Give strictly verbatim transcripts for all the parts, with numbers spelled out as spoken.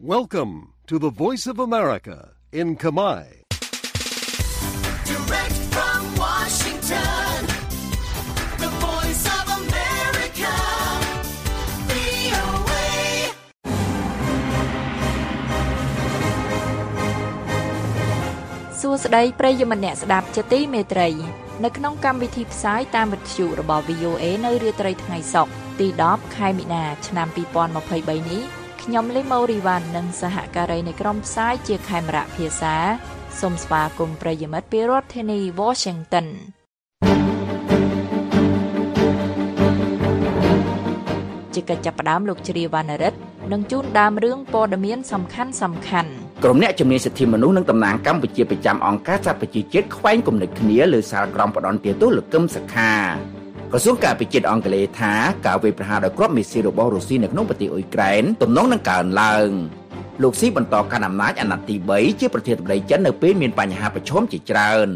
Welcome to the Voice of America in Khmer. Direct from Washington, the Voice of America, វី អូ เอសួស្តីប្រិយមិត្តអ្នកស្ដាប់ជាទីមេត្រីនៅក្នុងកម្មវិធីផ្សាយតាមវិទ្យុរបស់ វី អូ เอ នៅរាត្រីថ្ងៃសុក្រទីដប់ខែមីនាឆ្នាំពីរពាន់ម្ភៃបីនេះខ្ញុំលីម៉ូរីវ៉ាន់និងសហការីនៃក្រុមផ្សាយជាខេមរៈភាសាសូមស្វាគមន៍ប្រិយមិត្តពីរដ្ឋធានី Washington ជាកិច្ចចាប់ផ្ដើមលោកជ្រាវណ្ណរិទ្ធនឹងជូនដើមរឿងព័ត៌មានសំខាន់សំខាន់ក្រុមអ្នកជំនាញសិទ្ធិមនុស្សនិងតំណាងកម្ពុជាប្រចាំអង្គការសហប្រជាជាតិខ្វែងគំនិតគ្នាលើសាលក្រមផ្ដន់ទាទោសលោកកឹមសុខាក្រសួងការពិចិត្រអង់គ្លេសថាការវាយប្រហារដោយគ្រាប់មីស៊ីលរបស់រុស្ស៊ីនៅក្នុងប្រទេសអ៊ុយក្រែនទំនងនឹងកើនឡើងលោកស៊ីបន្តកាន់អំណាចអាណត្តិទីបីជាប្រធានាធិបតីចិននៅពេលមានបញ្ហាប្រឈមជាច្រើន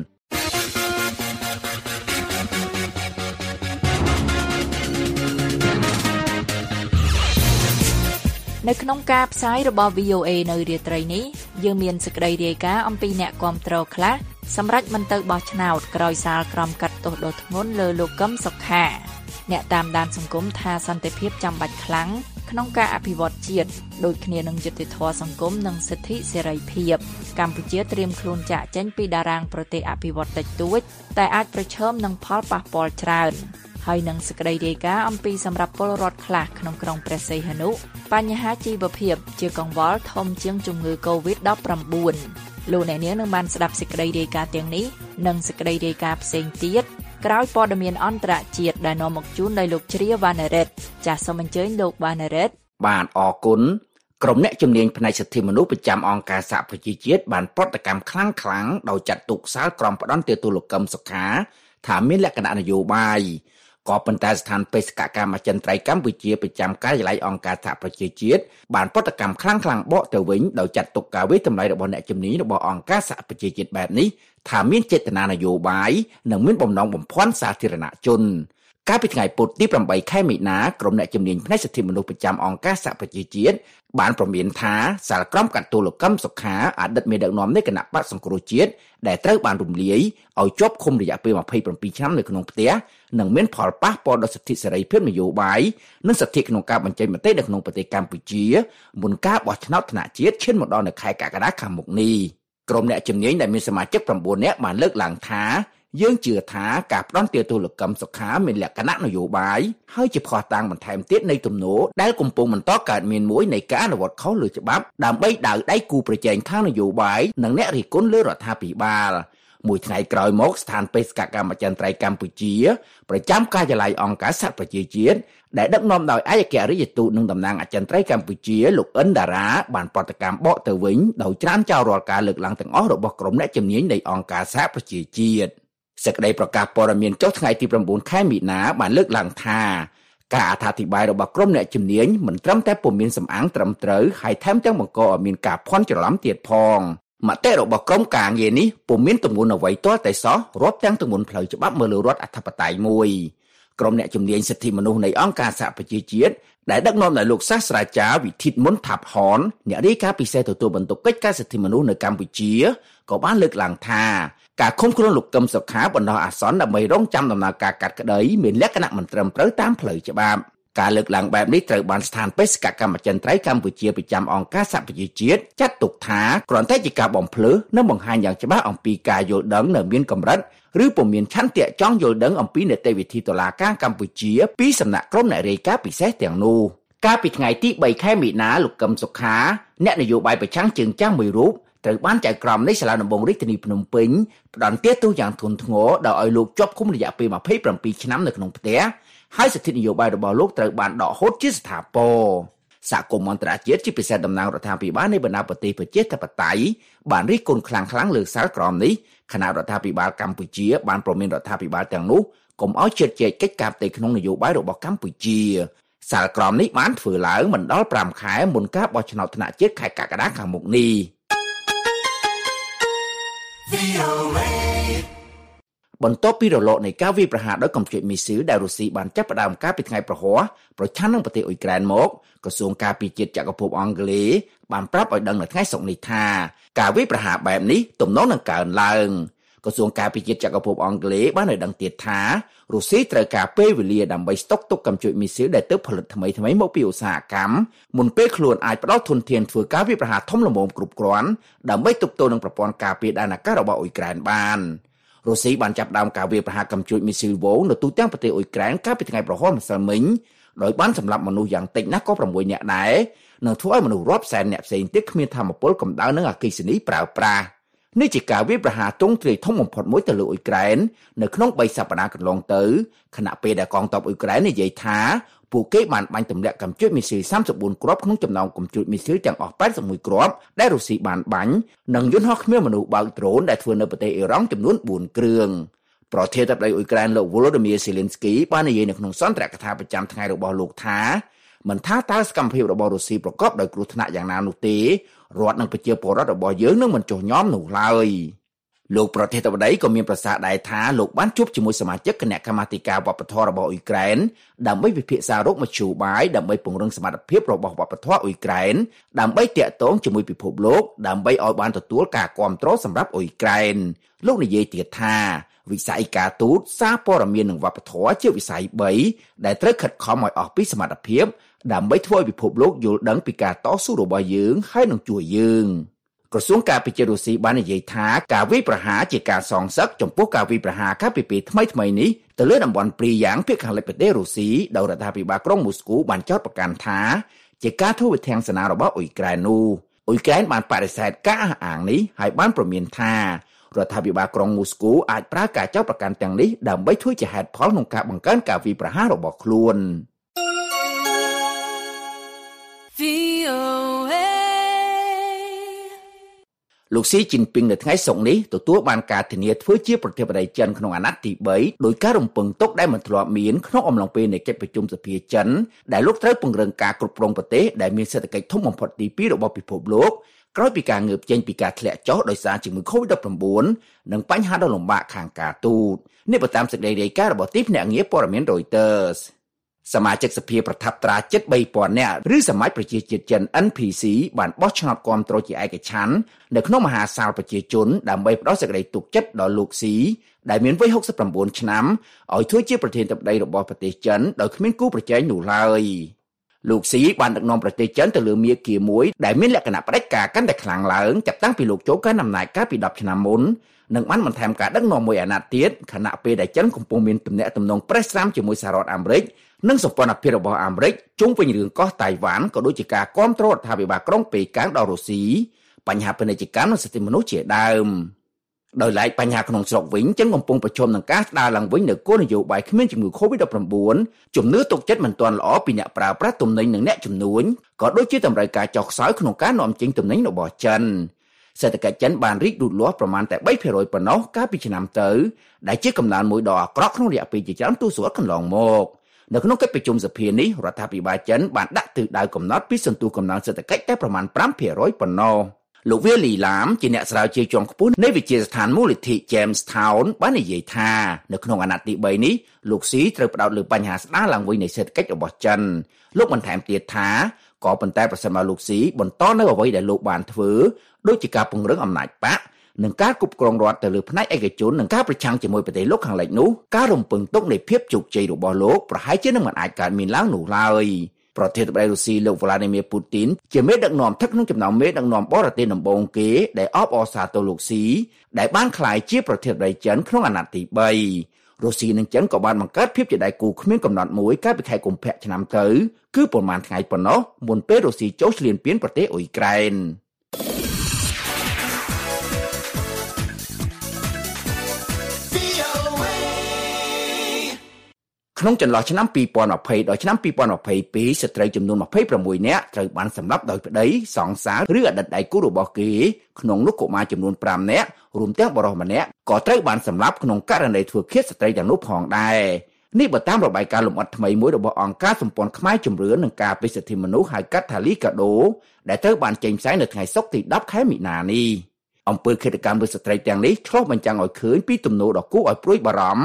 នៅក្នុងការផ្សាយរបស់ វី អូ เอ នៅរាត្រីនេះយើងមានសេចក្តីរាយការណ៍អំពីអ្នកគាំទ្រខ្លះសម្រាប់មិនទៅបោះឆ្នោតក្រោយសាលក្រមកាត់ទោសដ៏ធ្ងន់លើលោកកឹមសុខាអ្នកតាមដានសង្គមថាសន្តិភាពចាំបាច់ខ្លាំងក្នុងការអភិវឌ្ឍជាតិដូចគ្នានឹងយុត្តិធម៌សង្គមនិងសិទ្ធិសេរីភាពកម្ពុជាត្រៀមខ្លួនចាក់ចេញពីតារាងប្រទេសអភិវឌ្ឍតិចតួចតែអាចប្រឈមនឹងផលប៉ះពាល់ច្រើនហើយនឹងសេចក្តីរាយការណ៍អំពីសម្រាប់ពលរដ្ឋខ្លះក្នុងក្រុងព្រះសីហនុបញ្ហាជីវភាពជាកង្វល់ធំជាងជំងឺ កូវីដ ដប់ប្រាំបួន លោកអ្នកនាងនឹងបានស្ដាប់សេចក្តីរាយការណ៍ទាំងនេះនិងសេចក្តីរាយការណ៍ផ្សេងទៀតក្រោយព័ត៌មានអន្តរជាតិដែលនាំមកជូនដោយលោកជ្រាវណ្ណរិទ្ធចាសសូមអញ្ជើញលោកវណ្ណរិទ្ធបាទអរគុណក្រុមអ្នកជំនាញផ្នែកសិទ្ធិមនុស្សប្រចាំអង្គការសហប្រជាជាតិបានប្រតិកម្មខ្លាំងខ្លាំងដោយចាត់ទុកសាលក្រមផ្ដន់ទាទោសលោកកឹមសុខាថាមានលក្ខណៈនយោបាយក៏ប៉ុន្តែស្ថានបេសកកម្មអចិន្ត្រៃយ៍កម្ពុជាប្រចាំការិយាល័យអង្គការសហប្រជាជាតិបានប្រតិកម្មខ្លាំងខ្លាំងបកទៅវិញដោយចាត់ទុកការវិយតម្លៃរបស់អ្នកជំនាញរបស់អង្គការសហប្រជាជាតិបែបនេះថាមានចេតនានយោបាយនិងមានបំណងបំភាន់សាធារណជនកាលពីថ្ងៃពុធទីប្រាំបីខែមីនាក្រុមអ្នកជំនាញផ្នែកសិទ្ធិមនុស្សប្រចាំអង្គការសហប្រជាជាតិបានព្រមានថាសាលក្រមកាត់ទោសលោកកឹមសុខាអតីតមេដឹកនាំនៃគណៈបក្សសង្គ្រោះជាតិដែលត្រូវបានរំលាយឲ្យជាប់ឃុំរយៈពេលម្ភៃប្រាំពីរឆ្នាំនៅក្នុងផ្ទះនិងមានផលប៉ះពាល់ដល់សិទ្ធិសេរីភាពនយោបាយនិងសិទ្ធិក្នុងការបញ្ចេញមតិនៅក្នុងប្រទេសកម្ពុជាមុនការបោះឆ្នោតថ្នាក់ជាតិឈានមកដល់នៅខែកក្កដាខាងមុខនេះក្រុមអ្នកជំនាញដែលមានសមាជិកប្រាំបួននាក់បានលើកឡើងថាយើងជឿថាការផ្ដន់ទាទោសលោកកឹមសុខាមានលក្ខណៈនយោបាយហើយជាភស្តុតាងបន្ថែមទៀតនៃទំនោរដែលកំពុងបន្តកើតមានមួយនៃការអនុវត្តខុសលើច្បាប់ដើម្បីដៅដៃគូប្រជែងខាងនយោបាយនិងអ្នករិះគន់លើរដ្ឋាភិបាលមួយថ្ងៃក្រោយមកស្ថានបេសកកម្មអចិន្ត្រៃយ៍កម្ពុជាប្រចាំការិយាល័យអង្គការសហប្រជាជាតិដែលដឹកនាំដោយឯកអគ្គរដ្ឋទូតនិងតំណាងអចិន្ត្រៃយ៍កម្ពុជាលោកអិនដារ៉ាបានប្រតិកម្មបកទៅវិញដោយច្រានចោលរាល់ការលើកឡើងទាំងអស់របស់ក្រុមអ្នកជំនាញនៃអង្គការសហប្រជាជាតិសេចក្តីប្រកាសព័ត៌មានចុះថ្ងៃទីប្រាំបួនខែមីនាបានលើកឡើងថាការអត្ថាធិប្បាយរបស់ក្រុមអ្នកជំនាញមិនត្រឹមតែពុំមានសំអាងត្រឹមត្រូវហើយថែមទាំងបង្កឲ្យមានការភ័ន្តច្រឡំទៀតផងមតិរបស់ក្រុមការងារនេះពុំមានទម្ងន់អ្វីទាល់តែសោះរាប់ទាំងទម្ងន់ផ្លូវច្បាប់មើលលើរដ្ឋអធិបតេយ្យមួយក្រុមអ្នកជំនាញសិទ្ធិមនុស្សនៃអង្គការសហប្រជាជាតិដែលដឹកនាំដោយលោកសាស្ត្រាចារ្យវិធិតមុនថាប់ហនអ្នករាយការណ៍ពិសេសទទួលបន្ទុកកិច្ចការសិទ្ធិមនុស្សនៅកម្ពុជាក៏បានលើកឡើងថាការឃុំខ្លួនលោកកឹមសុខាបណ្ដោះអាសន្នដើម្បីរងចាំដំណើរការកាត់ក្តីមានលក្ខណៈមិនត្រឹមត្រូវតាមផ្លូវច្បាប់ការលើកឡើងបែបនេះត្រូវបានស្ថានបេសកកម្មអចិន្ត្រៃយ៍កម្ពុជាប្រចាំអង្គការសហប្រជាជាតិចាត់ទុកថាគ្រាន់តែជាការបំភ្លឺនិងបង្ហាញយ៉ាងច្បាស់អំពីការយល់ដឹងនៅមានកម្រិតឬពុំមានឆន្ទៈចង់យល់ដឹងអំពីនីតិវិធីតុលាការកម្ពុជាពីសំណាក់ក្រុមអ្នករាយការណ៍ពិសេសទាំងនោះកាលពីថ្ងៃទីបីខែមីនាលោកកឹមសុខាអ្នកនយោបាយប្រឆាំងជើងចាំងមួយរូបត្រូវបានចៅក្រមនៃសាលាដំបងរាជធានីភ្នំពេញផ្ដន្ទាទោសយ៉ាងធ្ងន់ធ្ងរដោយឲ្យលោកជាប់ឃុំរយៈពេលម្ភៃប្រាំពីរឆ្នាំនៅក្នុងផ្ទះហើយសិទ្ធិនយោបាយរបស់លោកត្រូវបានដកហូតជាស្ថាពរសហគមន៍អន្តរជាតិជាពិសេសតំណាងរដ្ឋាភិបាលនៃបណ្ដាប្រទេសប្រជាធិបតេយ្យបានរិះគន់ខ្លាំងៗលើសាលក្រមនេះខណៈរដ្ឋាភិបាលកម្ពុជាបានប្រមានរដ្ឋាភិបាលទាំងនោះកុំឲ្យជឿជែកកិច្ចការផ្ទៃក្នុងនយោបាយរបស់កម្ពុជាសាលក្រមនេះបានធ្វើឡើងមិនដល់ប្រាំខែមុនការបោះឆ្នោតថ្នាក់ជាតិខែកក្កដាខាងមុខនេះបន្ទាប់ពីរលកនៃការវាយប្រហារដោយកំជិតមីស៊ីលដែលរុស្ស៊ីបានចាប់ផ្ដើមកាលពីថ្ងៃប្រហ័សប្រឆាំងនឹងប្រទេសអ៊ុយក្រែនមកក្រសួងការពារជាតិចក្រភពអង់គ្លេសបានប្រាប់ឲ្យដឹងនៅថ្ងៃសុក្រនេះថាការវាយប្រហារបែបនេះទំនងនឹងកើនឡើងក្រសួងការពារជាតិចក្រភពអង់គ្លេសបានឲ្យដឹងទៀតថារុស្ស៊ីត្រូវការពេលវេលាដើម្បីស្តុកទុកកាំជ្រួចមីស៊ីលដែលទើបផលិតថ្មីថ្មីមកពីឧស្សាហកម្មមុនពេលខ្លួនអាចផ្ដល់ធនធានធ្វើការវាយប្រហារធំល្មមគ្រប់គ្រាន់ដើម្បីទប់ទល់នឹងប្រព័ន្ធការពារដែនអាកាសរបស់អ៊ុយក្រែនបានរុស្ស៊ីបានចាប់ផ្ដើមការវាយប្រហារកាំជ្រួចមីស៊ីលវ៉ូនៅទូទាំងប្រទេសអ៊ុយក្រែនកាលពីថ្ងៃប្រហោះម្សិលមិញដោយបានសម្លាប់មនុស្សយ៉ាងតិចណាស់ក៏ប្រាំមួយនាក់ដែរនិងធ្វើឲ្យមនុស្សរាប់សែននាក់ផ្សេងទៀតគ្មានថាមពលកម្ដៅនិងអគ្គិសនីប្រើប្រាស់នេះជាការវាយប្រហារទ្រង់ទ្រាយធំបំផុតមួយទៅលើអ៊ុយក្រែននៅក្នុងបីសប្តាហ៍កន្លងទៅខណៈពេលដែលកងទ័ពអ៊ុយក្រែននិយាយថាពួកគេបានបាញ់ទម្លាក់កាំជ្រួចមីស៊ីលសាមសិបបួនគ្រាប់ក្នុងចំណោមកាំជ្រួចមីស៊ីលទាំងអស់ប៉ែតសិបមួយគ្រាប់ដែលរុស្ស៊ីបានបាញ់និងយន្តហោះគ្មានមនុស្សបើកដ្រូនដែលធ្វើនៅប្រទេសអ៊ីរ៉ង់ចំនួនបួនគ្រឿងប្រធានាធិបតីអ៊ុយក្រែនលោក Volodymyr Zelensky បាននិយាយនៅក្នុងសន្ទរកថាប្រចាំថ្ងៃរបស់លោកថាមិនថាតើសកម្មភាពរបស់រុស្ស៊ីប្រកបដោយគ្រោះថ្នាក់យ៉ាងណានោះទេរដ្ឋនិងប្រជាពលរដ្ឋរបស់យើងនឹងមិនចុះញ៉មនោះឡើយលោកប្រធានាធិបតីក៏មានប្រសាសន៍ដែរថាលោកបានជួបជាមួយសមាជិកគណៈកម្មាធិការវប្បធម៌របស់អ៊ុយក្រែនដើម្បីពិភាក្សារោគមធ្យោបាយដើម្បីពង្រឹងសមត្ថភាពរបស់វប្បធម៌អ៊ុយក្រែនដើម្បីតាក់ទងជាមួយពិភពលោកដើម្បីឲ្យបានទទួលការគាំទ្រសម្រាប់អ៊ុយក្រែនលោកនិយាយទៀតថាវិស័យការទូតសារព័ត៌មាននិងវប្បធម៌ជាវិស័យបីដែលត្រូវខិតខំឲ្យអស់ពីសមត្ថភាពដើម្បីធ្វើឲ្យពិភពលោកយល់ដឹងពីការតស៊ូរបស់យើងហើយនឹងជួយយើងក្រសួងការពារជាតិរុស្ស៊ីបាននិយាយថាការវាយប្រហារជាការសងសឹកចំពោះការវាយប្រហារកាលពីពេលថ្មីថ្មីនេះទៅលើតំបន់ព្រីយ៉ាងភាគខាងលិចប្រទេសរុស្ស៊ីដោយរដ្ឋាភិបាលក្រុងមូស្គូបានចោទប្រកាន់ថាជាការធ្វើវិធានការរបស់អ៊ុយក្រែននោះអ៊ុយក្រែនបានបដិសេធការអះអាងនេះហើយបានព្រមានថារដ្ឋាភិបាលក្រុងមូស្គូអាចប្រើការចោទប្រកាន់ទាំងនេះដើម្បីធ្វើជាហេតុផលក្នុងការបង្កើនការវាយប្រហាររបស់ខ្លួនលោកស៊ីជីនពីងនៅថ្ងៃសុក្រនេះទទួលបានការធានាធ្វើជាប្រធានាធិបតីចិនក្នុងអាណត្តិទីបីដោយការរំពឹងទុកដែលមិនធ្លាប់មានក្នុងអំឡុងពេលនៃកិច្ចប្រជុំសភាចិនដែលលោកត្រូវពង្រឹងការគ្រប់គ្រងប្រទេសដែលមានសេដ្ឋកិច្ចធំបំផុតទីពីររបស់ពិភពលោកក្រោយពីការងើបចេញពីការធ្លាក់ចុះដោយសារជំងឺ កូវីដ ដប់ប្រាំបួន និងបញ្ហាដ៏លំបាកខាងការទូតនេះបើតាមសេចក្តីរាយការណ៍របស់ទីភ្នាក់ងារព័ត៌មាន Reuters សមាជិកសភាប្រថាប់ត្រាជិត បីពាន់ នាក់ឬសមាជប្រជាជាតិចិន អិន ភី ស៊ី បានបោះឆ្នោតគាំទ្រជាឯកច្ឆន្ទនៅក្នុងមហាសាលប្រជាជនដើម្បីផ្ដល់សេចក្តីទុកចិត្តដល់លោកស៊ីដែលមានវ័យហុកសិបប្រាំបួនឆ្នាំឲ្យធ្វើជាប្រធានាធិបតីរបស់ប្រទេសចិនដោយគ្មានគូប្រជែងនោះឡើយលោកស៊ីបានដឹកនាំប្រទេសចិនទៅលើមាគ៌ាមួយដែលមានលក្ខណៈផ្ដាច់ការកាន់តែខ្លាំងឡើងចាប់តាំងពីលោកចូលកាន់អំណាចកាលពីដប់ឆ្នាំមុននិងបានបន្ថែមការដឹកនាំមួយអាណត្តិទៀតខណៈពេលដែលចិនកំពុងមានទំនាក់ទំនងប្រេះស្រាំជាមួយសហរដ្ឋអាមេរិកនិងសម្ព័ន្ធភាពរបស់អាមេរិកជុំវិញរឿងកោះតៃវ៉ាន់ក៏ដូចជាការគាំទ្ររដ្ឋាភិបាលក្រុងប៉េកាំងដល់រុស្ស៊ីបញ្ហាពាណិជ្ជកម្មនិងសិទ្ធិមនុស្សជាដើមដោយឡែកបញ្ហាក្នុងស្រុកវិញចិនកំពុងប្រឈមនឹងការស្ដារឡើងវិញនូវគោលនយោបាយគ្មានជំងឺ កូវីដ ដប់ប្រាំបួន ជំនឿទុកចិត្តមិនទាន់ល្អពីអ្នកប្រើប្រាស់ទំនិញនិងអ្នកជំនួញក៏ដូចជាតម្រូវការចុះខ្សោយក្នុងការនាំចេញទំនិញរបស់ចិនសេដ្ឋកិច្ចចិនបានរីកលូតលាស់ប្រមាណតែ បីភាគរយ ប៉ុណ្ណោះកាលពីឆ្នាំទៅដែលជាកំណើនមួយដ៏អាក្រក់ក្នុងរយៈពេលជាច្រើនទសវត្សរ៍កន្លងមកនៅក្នុងកិច្ចប្រជុំសភានេះរដ្ឋាភិបាលចិនបានដាក់ទិសដៅកំណត់ពីសន្ទុះកំណើនសេដ្ឋកិច្ចតែប្រមាណ ប្រាំភាគរយ ប៉ុណ្ណោះលោកវាលីឡាមជាអ្នកស្រាវជ្រាវជាន់ខ្ពស់នៃវិទ្យាស្ថានមូលនិធិ Jamestown បាននិយាយថានៅក្នុងអាណត្តិទីបីនេះលោកស៊ីត្រូវផ្ដោតលើបញ្ហាស្ដារឡើងវិញនៃសេដ្ឋកិច្ចរបស់ចិនលោកបន្ថែមទៀតថាក៏ប៉ុន្តែប្រសិនបើលោកស៊ីបន្តនៅអ្វីដែលលោកបានធ្វើដូចជាការពង្រឹងអំណាចបកនិងការគ្រប់គ្រងរដ្ឋទៅលើផ្នែកឯកជននិងការប្រឆាំងជាមួយប្រទេសលោកខាងលិចនោះការរំពឹងទុកនៃភាពជោគជ័យរបស់លោកប្រហែលជានឹងមិនអាចកើតមានឡើងនោះឡើយប្រធានាធិបតីរុស្ស៊ីលោក Vladimir Putin ជាមេដឹកនាំស្ថិតក្នុងចំណោមមេដឹកនាំបរទេសដំបូងគេដែលអបអរសាទរលោកស៊ីដែលបានក្លាយជាប្រធានាធិបតីចិនក្នុងអាណត្តិទីបីរុស្ស៊ីនិងចិនក៏បានបង្កើតភាពជាដៃគូគ្មានកំណត់មួយកាលពីខែកុម្ភៈឆ្នាំទៅគឺប្រមាណថ្ងៃប៉ុណ្ណោះមុនពេលរុស្ស៊ីចូលឈ្លានពានប្រទេសអ៊ុយក្រែនក្នុងចន្លោះឆ្នាំពីរពាន់ម្ភៃដល់ឆ្នាំពីរពាន់ម្ភៃពីរស្ត្រីចំនួនម្ភៃប្រាំមួយនាក់ត្រូវបានសម្លាប់ដោយប្តីសង្សារឬអតីតដៃគូរបស់គេក្នុងនោះកុមារចំនួនប្រាំនាក់រួមទាំងបុរសម្នាក់ក៏ត្រូវបានសម្លាប់ក្នុងករណីធ្វើឃាតស្ត្រីទាំងនោះផងដែរនេះបើតាមរបាយការណ៍លម្អិតថ្មីមួយរបស់អង្គការសម្ព័ន្ធខ្មែរជំរឿននិងការពារសិទ្ធិមនុស្សហៅកាត់ថាលីកាដូដែលត្រូវបានចេញផ្សាយនៅថ្ងៃសុក្រទីដប់ខែមិនិនានេះអំពើឃាតកម្មលើស្ត្រីទាំងនេះឆ្លុះបញ្ចាំងឲ្យឃើញពីទំនោរដ៏គួរឲ្យព្រួយបារម្ភ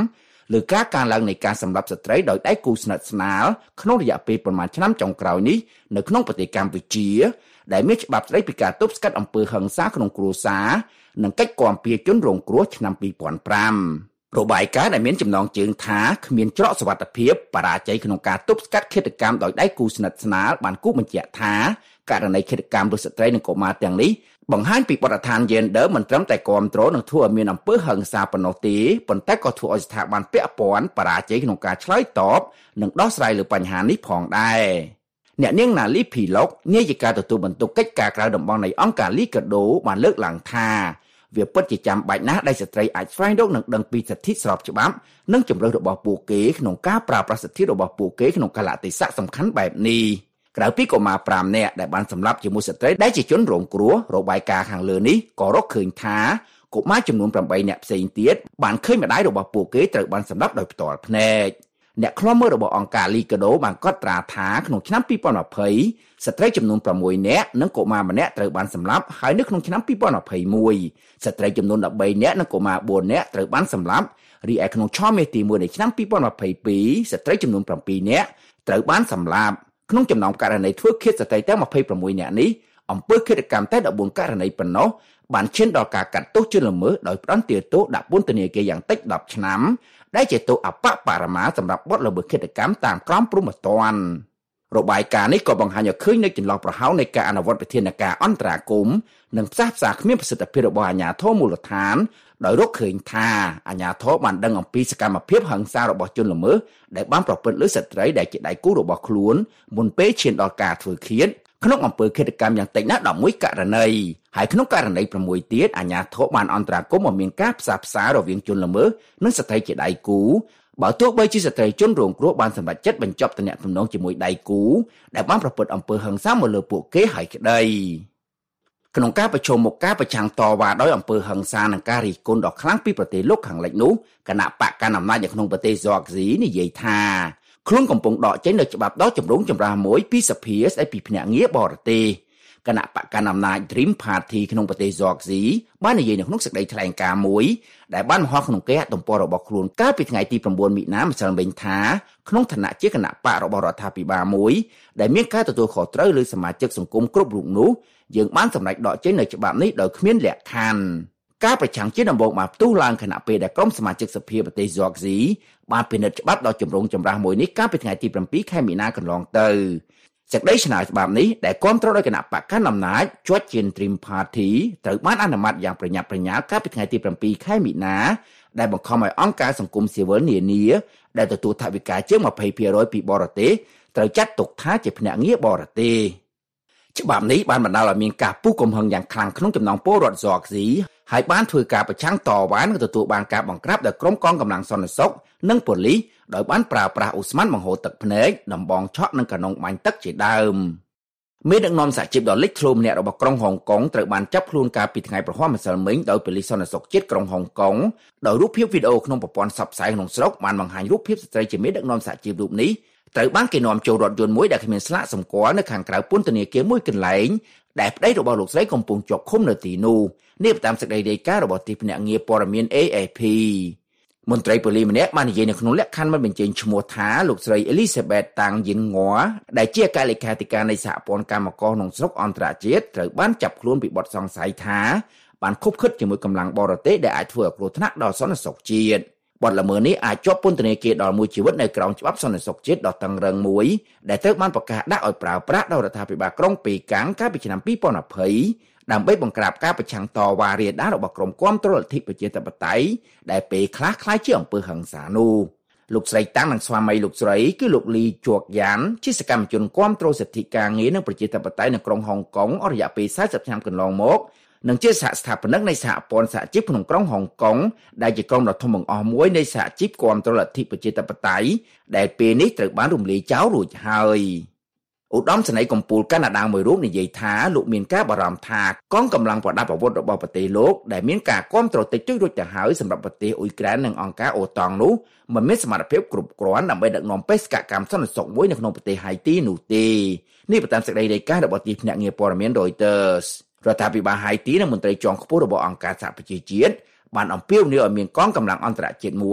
លើការកើនឡើងនៃការសម្លាប់ស្ត្រីដោយដៃគូស្និទ្ធស្នាលក្នុងរយៈពេលប្រមាណឆ្នាំចុងក្រោយនេះនៅក្នុងប្រទេសកម្ពុជាដែលមានច្បាប់ស្តីពីការទប់ស្កាត់អំពើហិង្សាក្នុងគ្រួសារនិងកិច្ចគាំពារជនរងគ្រោះឆ្នាំពីរពាន់ប្រាំរបាយការណ៍ដែលមានចំណងជើងថាគ្មានច្រកសុវត្ថិភាពបរាជ័យក្នុងការទប់ស្កាត់ឃាតកម្មដោយដៃគូស្និទ្ធស្នាលបានគូបញ្ជាក់ថាករណីឃាតកម្មលើស្ត្រីនិងកុមារទាំងនេះបង្ហាញពីបទដ្ឋាន gender មិនត្រឹមតែគាំទ្រនឹងធ្វើឲ្យមានអំពើហិង្សាប៉ុណ្ណោះទេប៉ុន្តែក៏ធ្វើឲ្យស្ថាប័នពាក់ព័ន្ធបរាជ័យក្នុងការឆ្លើយតបនិងដោះស្រាយលើបញ្ហានេះផងដែរអ្នកនាងណាលីភីឡុកនាយិកាទទួលបន្ទុកកិច្ចការក្រៅតំបន់នៃអង្គការលីកាដូបានលើកឡើងថាវាពិតជាចាំបាច់ណាស់ដែលស្ត្រីអាចស្វែងរកនិងដឹងពីសិទ្ធិស្របច្បាប់និងជំរឿនរបស់ពួកគេក្នុងការប្រើប្រាស់សិទ្ធិរបស់ពួកគេក្នុងកាលៈទេសៈសំខាន់បែបនេះក្រៅពីកុមារប្រាំនាក់ដែលបានសម្លាប់ជាមួយស្ត្រីដែលជាជនរងគ្រោះរបាយការណ៍ខាងលើនេះក៏រកឃើញថាកុមារចំនួនប្រាំបីនាក់ផ្សេងទៀតបានឃើញម្ដាយរបស់ពួកគេត្រូវបានសម្លាប់ដោយផ្ទាល់ភ្នែកអ្នកឃ្លាំមើលរបស់អង្គការលីកាដូបានកត់ត្រាថាក្នុងឆ្នាំពីរពាន់ยี่สิบស្ត្រីចំនួនប្រាំមួយនាក់និងកុមារម្នាក់ត្រូវបានសម្លាប់ហើយនៅក្នុងឆ្នាំពីរពាន់ยี่สิบเอ็ดស្ត្រីចំនួនដប់បីនាក់និងកុមារបួននាក់ត្រូវបានសម្លាប់រីឯក្នុងឆមាសទីមួយនៃឆ្នាំពីរពាន់ยี่สิบสองស្ត្រីចំនួនប្រាំពីរនាក់ត្រូវបានសម្លាប់ក្នុងចំណោមករណីធ្វើឃាតស្ត្រីទាំងยี่สิบหกនាក់នេះអំពើឃាតកម្មតែ14ករណីប៉ុណ្ណោះបានឈានដល់ការកាត់ទោសជនល្មើសដោយផ្ដន្ទាទោសដាក់ពន្ធនាគារយ៉ាងតិចដប់ឆ្នាំដែលជាទោសអបបរមាសម្រាប់បទល្មើសឃាតកម្មតាមក្រមព្រហ្មទណ្ឌរបាយការណ៍នេះក៏បង្ហាញឲ្យឃើញនៅចន្លោះប្រហោងនៃការអនុវត្តវិធានការអន្តរាគមន៍និងផ្សះផ្សាគ្មានប្រសិទ្ធភាពរបស់អាជ្ញាធរមូលដ្ឋានដោយរកឃើញថាអាជ្ញាធរបានដឹងអំពីសកម្មភាពហិង្សារបស់ជនល្មើសដែលបានប្រព្រឹត្តលើស្ត្រីដែលជាដៃគូរបស់ខ្លួនមុនពេលឈានដល់ការធ្វើឃាតក្នុងអំពើឃាតកម្មយ៉ាងតិចណាស់ដប់មួយករណីហើយក្នុងករណីប្រាំមួយទៀតអាជ្ញាធរបានអន្តរាគមន៍ឲ្យមានការផ្សះផ្សារវាងជនល្មើសនិងស្ត្រីជាដៃគូបើទោះបីជាស្ត្រីជនរងគ្រោះបានសម្រេចចិត្តបញ្ចប់ទំនាក់ទំនងជាមួយដៃគូដែលបានប្រព្រឹត្តអំពើហិង្សាមកលើពួកគេហើយក្តីក្នុងការប្រជុំមុខការប្រឆាំងតវ៉ាដោយអំពើហិង្សានិងការរិះគន់ដ៏ខ្លាំងពីប្រទេសលោកខាងលិចនោះគណៈបកកណ្ដាលអំណាចនៅក្នុងប្រទេសហ្ស័រហ្ស៊ីនិយាយថាខ្លួនកំពុងដកចេញនូវច្បាប់ដ៏ចម្រូងចម្រាសមួយពីសភាស្ដីពីភ្នាក់ងារបរទេសគណៈបកកណ្ដាលអំណាច Dream Party ក្នុងប្រទេសហ្ស័រហ្ស៊ីបាននិយាយនៅក្នុងសេចក្តីថ្លែងការណ៍មួយដែលបានបង្ហោះក្នុងគេហទំព័ររបស់ខ្លួនកាលពីថ្ងៃទីប្រាំបួនមិនិនាម្សិលមិញថាក្នុងឋានៈជាគណៈបករបស់រដ្ឋាភិបាលមួយដែលមានការទទួលខុសត្រូវលើសមាជិកសង្គមគ្រប់រូបនោះយើងបានសម្រេចដកចេញនូវច្បាប់នេះដោយគ្មានលក្ខខណ្ឌការប្រឆាំងជាដំបូងបានផ្ទុះឡើងខណៈពេលដែលក្រុមសមាជិកសភាប្រទេសហ្ស័រហ្ស៊ីបានពិនិត្យច្បាប់ដ៏ចម្រូងចម្រាសមួយនេះកាលពីថ្ងៃទីប្រាំពីរខែមីនាកន្លងទៅសេចក្តីឆ្លើយច្បាប់នេះដែលគាំទ្រដោយគណៈបកកណ្ដាលអំណាចជាប់ជា Dream Party ត្រូវបានអនុម័តយ៉ាងប្រញាប់ប្រញាល់កាលពីថ្ងៃទីប្រាំពីរខែមីនាដែលបង្ខំឲ្យអង្គការសង្គមស៊ីវិលនានាដែលទទួលថវិកាជាងยี่สิบเปอร์เซ็นต์ ពីបរទេសត្រូវចាត់ទុកថាជាភ្នាក់ងារបរទេសច្បាប់នេះបានបណ្ដាលឲ្យមានការពុះកំហឹងយ៉ាងខ្លាំងក្នុងចំណោមពលរដ្ឋហ្ស័រហ្ស៊ីហើយបានធ្វើការប្រឆាំងតវ៉ានិងទទួលបានការបង្ក្រាបដោយក្រុមកងកម្លាំងសន្តិសុខនិងប៉ូលីសដោយបានប្រើប្រាស់ឧស្ម័នបង្ហូរទឹកភ្នែកដំបងឆក់និងកាណុងបាញ់ទឹកជាដើមមេដឹកនាំសហជីពដ៏លេចធ្លោម្នាក់របស់ក្រុងហុងកុងត្រូវបានចាប់ខ្លួនកាលពីថ្ងៃប្រហ័សម្សិលមិញដោយប៉ូលីសសន្តិសុខជាតិក្រុងហុងកុងដោយរូបភាពវីដេអូក្នុងប្រព័ន្ធផ្សព្វផ្សាយក្នុងស្រុកបានបង្ហាញរូបភាពស្ត្រីជាមេដឹកនាំសហជីពរូបនេះត្រូវបានគេនាំចូលរថយន្តមួយដែលគ្មានស្លាកសម្គាល់នៅខាងក្រៅពន្ធនាគារមួយកន្លែងដែលប្តីរបស់លោកស្រីកំពុងជាប់ឃុំនៅទីនោះនេះតាមសេចក្តីរាយការណ៍របស់ទីភ្នាក់ងារព័ត៌មាន A F P មន្ត្រីប៉ូលីសម្នាក់បាននិយាយនៅក្នុងលក្ខខណ្ឌមិនបញ្ចេញឈ្មោះថាលោកស្រី Elizabeth Tang Yingwa ដែលជាអគ្គលេខាធិការនៃសហព័ន្ធកម្មករក្នុងស្រុកអន្តរជាតិត្រូវបានចាប់ខ្លួនពីបទសង្ស័យថាបានខុបខិតជាមួយកម្លាំងបរទេសដែលអាចធ្វើឲ្យគ្រោះថ្នាក់ដល់សន្តិសុខជាតិបទល្មើសនេះអាចជាប់ពន្ធនាគារដល់មួយជីវិតនៅក្រោមច្បាប់សន្តិសុខជាតិដ៏តឹងរ៉ឹងមួយដែលត្រូវបានប្រកាសដាក់ឲ្យប្រើប្រាស់ដោយរដ្ឋាភិបាលក្រុងប៉េកាំងកាលពីឆ្នាំពីរពាន់ยี่สิบដើម្បីបង្ក្រាបការប្រឆាំងតវ៉ារាលដាលរបស់ក្រុមគាំទ្រលទ្ធិប្រជាធិបតេយ្យដែលពេលខ្លះคล้ายជាអំពើហិង្សានោះលោកស្រីតាំងនិងស្វាមីលោកស្រីគឺលោកលីជួកយ៉ានជាសកម្មជនគាំទ្រសិទ្ធិការងារនិងប្រជាធិបតេយ្យនៅក្រុងហុងកុងអស់រយៈពេលสี่สิบឆ្នាំកន្លងមកនិងជាសហស្ថាបនិកនៃសហព័ន្ធសហជីពក្នុងក្រុងហុងកុងដែលជាក្រុមដ៏ធំបង្អស់មួយនៃសហជីពគាំទ្រលទ្ធិប្រជាធិបតេយ្យដែលពេលនេះត្រូវបានរំលាយចោលរួចហើយឧត្តមសេនីយ៍កម្ពុជាកាណាដាមួយរូបនិយាយថាលោកមានការបារម្ភថាកងកម្លាំងប្រដាប់អាវុធរបស់ប្រទេសលោកដែលមានការគាំទ្រតិចតួចរួចទៅហើយសម្រាប់ប្រទេសអ៊ុយក្រែននិងអង្គការអូតង់នោះមិនមានសមត្ថភាពគ្រប់គ្រាន់ដើម្បីដឹកនាំបេសកកម្មសន្តិសុខមួយនៅក្នុងប្រទេសហៃទីនោះទេនេះតាមសេចក្តីរាយការណ៍របស់ទីភ្នាក់ងារព័ត៌មាន Reuters រដ្ឋាភិបាលហៃទីនិងមន្ត្រីជាន់ខ្ពស់របស់អង្គការសហប្រជាជាតិបានអំពាវនាវឲ្យមានកងកម្លាំងអន្តរជាតិមួយ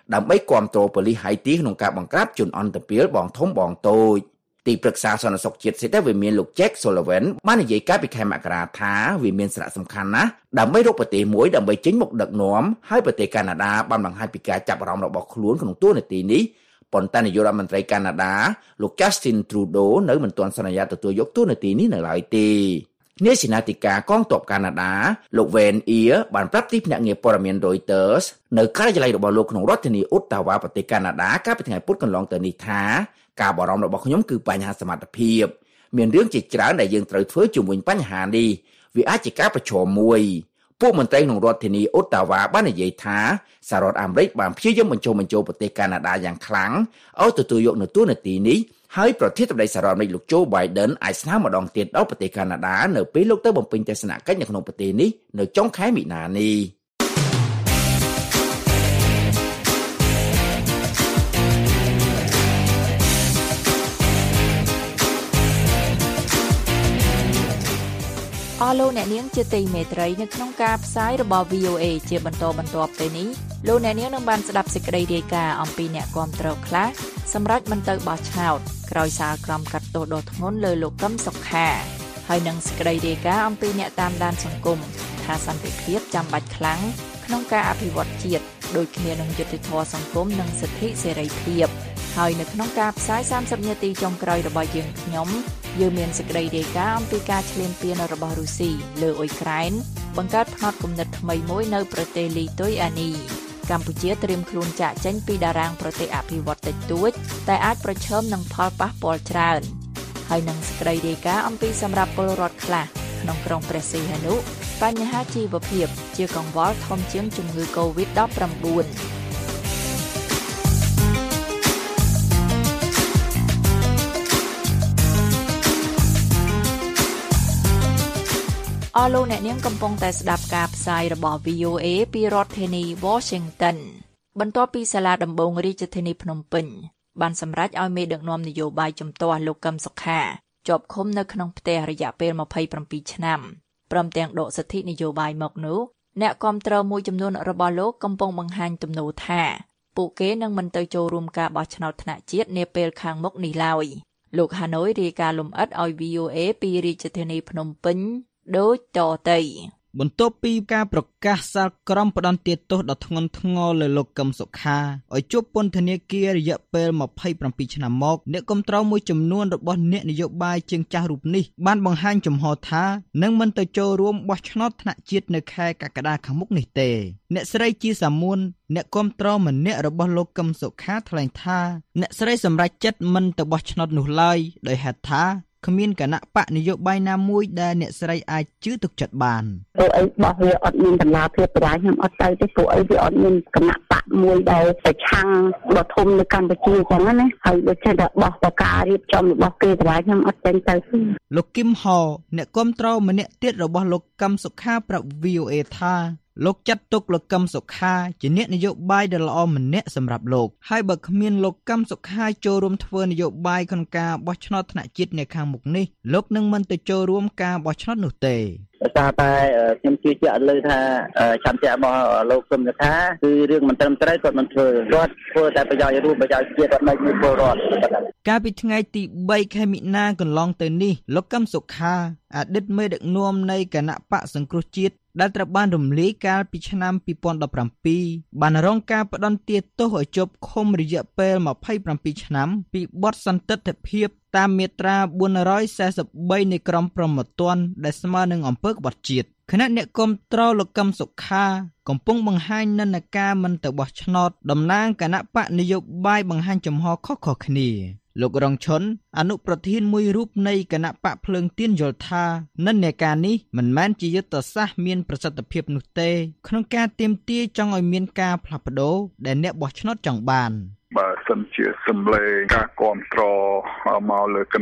ដើម្បីគាំទ្រប៉ូលីសហៃទីក្នុងការបង្ក្រាបជនអន្តពាលបងធំបងតូចទីប្រឹក្សាសន្តិសុខជាតិសេតវិមានលោក Jack Sullivan បាននិយាយកាលពីខែមករាថាវាមានសារៈសំខាន់ណាស់ដើម្បីរកប្រទេសមួយដើម្បីចេញមុខដឹកនាំហើយប្រទេសកាណាដាបានបង្ហាញពីការចាប់អារម្មណ៍របស់ខ្លួនក្នុងតួនាទីនេះប៉ុន្តែនាយករដ្ឋមន្ត្រីកាណាដាលោក Justin Trudeau នៅមិនទាន់សន្យាទទួលយកតួនាទីនេះនៅឡើយទេនាយសេនាធិការកងទ័ពកាណាដាលោក Van Ear បានប្រាប់ទីភ្នាក់ងារព័ត៌មាន Reuters នៅការិយាល័យរបស់លោកក្នុងរដ្ឋធានី Ottawa ប្រទេសកាណាដាកាលពីថ្ងៃពុធកន្លងទៅនេះថាការបារម្ភរបស់ខ្ញុំគឺបញ្ហាសមត្ថភាពមានរឿងជាច្រើនដែលយើងត្រូវធ្វើជំវិញបញ្ហានេះវាអាចជាការប្រឈមមួយពួកមន្ត្រីក្នុងរដ្ឋធានី Ottawa បាននិយាយថាសហរដ្ឋអាមេរិកបានព្យាយាមបញ្ចុះបញ្ចូលប្រទេសកាណាដាយ៉ាងខ្លាំងឲ្យទទួលយកនៅតួនាទីនេះហើយប្រធានាធិបតីសហរដ្ឋអាមេរិកលោក Joe Biden អាចស្នើម្ដងទៀតដល់ប្រទេសកាណាដានៅពេលលោកទៅបំពេញទស្សនកិច្ចនៅក្នុងប្រទេសនេះនៅចុងខែមិនិនានេះអស់លោកអ្នកនាងជាទីមេត្រីនៅក្នុងការផ្សាយរបស់ វី អូ เอ ជាបន្តបន្ទាប់ទៅនេះលោកអ្នកនាងនឹងបានស្ដាប់សេចក្តីរាយការណ៍អំពីអ្នកគាំទ្រខ្លះសម្រាប់មិនទៅបោះឆ្នោតក្រោយសាលក្រមកាត់ទោសដ៏ធ្ងន់លើលោកកឹមសុខាហើយនឹងសេចក្តីរាយការណ៍អំពីអ្នកតាមដានសង្គមថាសន្តិភាពចាំបាច់ខ្លាំងក្នុងការអភិវឌ្ឍជាតិដូចគ្នានឹងយុត្តិធម៌សង្គមនិងសិទ្ធិសេរីភាពហើយនៅក្នុងការផ្សាយសាមសិបនាទីចុងក្រោយរបស់យើងខ្ញុំយើងមានសេចក្តីរាយការណ៍អំពីការឈ្លានពានរបស់រុស្ស៊ីលើអ៊ុយក្រែនបង្កើតផ្នត់គំនិតថ្មីមួយនៅប្រទេសលីទុយអានីកម្ពុជាត្រៀមខ្លួនចាកចេញពីតារាងប្រទេសអភិវឌ្ឍតិចតួចតែអាចប្រឈមនឹងផលប៉ះពាល់ច្រើនហើយនឹងសេចក្តីរាយការណ៍អំពីសម្រាប់ពលរដ្ឋខ្លះក្នុងក្រុងព្រះសីហនុបញ្ហាជីវភាពជាកង្វល់ធំជាងជំងឺ កូវីដ ដប់ប្រាំបួនអស់លោកអ្នកនាងកំពុងតែស្ដាប់ការផ្សាយរបស់ វី អូ เอ ពីរដ្ឋធានី Washington បន្ទាប់ពីសាលាដំបងរាជធានីភ្នំពេញបានសម្រេចឲ្យមេដឹកនាំនយោបាយជំទាស់លោកកឹមសុខាជាប់ឃុំនៅក្នុងផ្ទះរយៈពេលម្ភៃប្រាំពីរឆ្នាំព្រមទាំងដកសិទ្ធិនយោបាយមកនោះអ្នកគាំទ្រមួយចំនួនរបស់លោកកំពុងបង្ហាញទំនោរថាពួកគេនឹងមិនទៅចូលរួមការបោះឆ្នោតថ្នាក់ជាតិនាពេលខាងមុខនេះឡើយលោកហាណូយរាយការណ៍លម្អិតឲ្យ វី អូ เอ ពីរាជធានីភ្នំពេញដូចតទៅបន្ទាប់ពីការប្រកាសសាលក្រមផ្ដន្ទាទោសដ៏ធ្ងន់ធ្ងរលើលោកកឹមសុខាឲ្យជាប់ពន្ធនាគាររយៈពេលម្ភៃប្រាំពីរឆ្នាំមកអ្នកគាំទ្រមួយចំនួនរបស់អ្នកនយោបាយជាងចាស់រូបនេះបានបង្ហាញចំហថានឹងមិនទៅចូលរួមបោះឆ្នោតថ្នាក់ជាតិនៅខែកក្កដាខាងមុខនេះទេអ្នកស្រីជាសាមួនអ្នកគាំទ្រម្នាក់របស់លោកកឹមសុខាថ្លែងថាអ្នកស្រីសម្រេចចិត្តមិនទៅបោះឆ្នោតនោះឡើយដោយហេតុថាគ្មានគណៈបកនយោបាយណាមួយដែលអ្នកស្រីអាចជឿទុកចិត្តបានព្រោះអីបោះវាអត់មានតម្លាភាពប្រហែលខ្ញុំអត់ទៅទេព្រោះអីវាអត់មានគណៈបកមួយដែលប្រឆាំងដ៏ធំនៅកម្ពុជាអញ្ចឹងណាហើយដូចជាតែបោះតការរៀបចំរបស់គេប្រហែលខ្ញុំអត់ចេញទៅទេលោកគឹមហោអ្នកគាំទ្រម្នាក់ទៀតរបស់លោកកឹមសុខាប្រាប់ វី អូ เอ ថាលោកចាត់ទុកលោកកឹមសុខាជាអ្នកនយោបាយដ៏ល្អម្នាក់សម្រាប់លោកហើយបើគ្មានលោកកឹមសុខាចូលរួមធ្វើនយោបាយក្នុងការបោះឆ្នោតថ្នាក់ជាតិនៅខាងមុខនេះលោកនឹងមិនទៅចូលរួមការបោះឆ្នោតនោះទេតែតែខ្ញុំជឿជាក់លើថាឆន្ទៈរបស់លោកកឹមសុខាគឺរឿងមិនត្រឹមត្រូវគាត់មិនធ្វើគាត់ធ្វើតែប្រយោជន៍រួមប្រយោជន៍ជាតិគាត់មិនមានពលរដ្ឋកាលពីថ្ងៃទីបីខែមិនិនាកន្លងទៅនេះលោកកឹមសុខាអតីតមេដឹកនាំនៃគណៈបកសង្គ្រោះជាតិដែលត្រូវបានរំលាយកាលពីឆ្នាំពីរពាន់ដប់ប្រាំពីរបានរងការផ្ដន្ទាទោសឲ្យជាប់ឃុំរយៈពេលម្ភៃប្រាំពីរឆ្នាំពីបទសន្តិទ្ធិភាពតាមមាត្រាបួនរយសែសិបបីនៃក្រមព្រហ្មទណ្ឌដែលស្មើនឹងអំពើក្បត់ជាតិគណៈអ្នកគាំទ្រលោកកឹមសុខាកំពុងបង្ហាញនិន្នាការមិនទៅបោះឆ្នោតតំណាងគណៈបកនយោបាយបង្ហាញចំហខុសៗគ្នាលោករងឈុនអនុប្រធានមួយរូបនៃគណៈបកភ្លើងទៀនយល់ថានិន្នាការនេះមិនមែនជាយុទ្ធសាស្ត្រមានប្រសិទ្ធភាពនោះទេក្នុងការទាមទារចង់ឲ្យមានការផ្លាស់ប្ដូរដែលអ្នកបោះឆ្នោតចង់បានបើសិនជាសម្លេងការគាំទ្រមកលើគណៈបក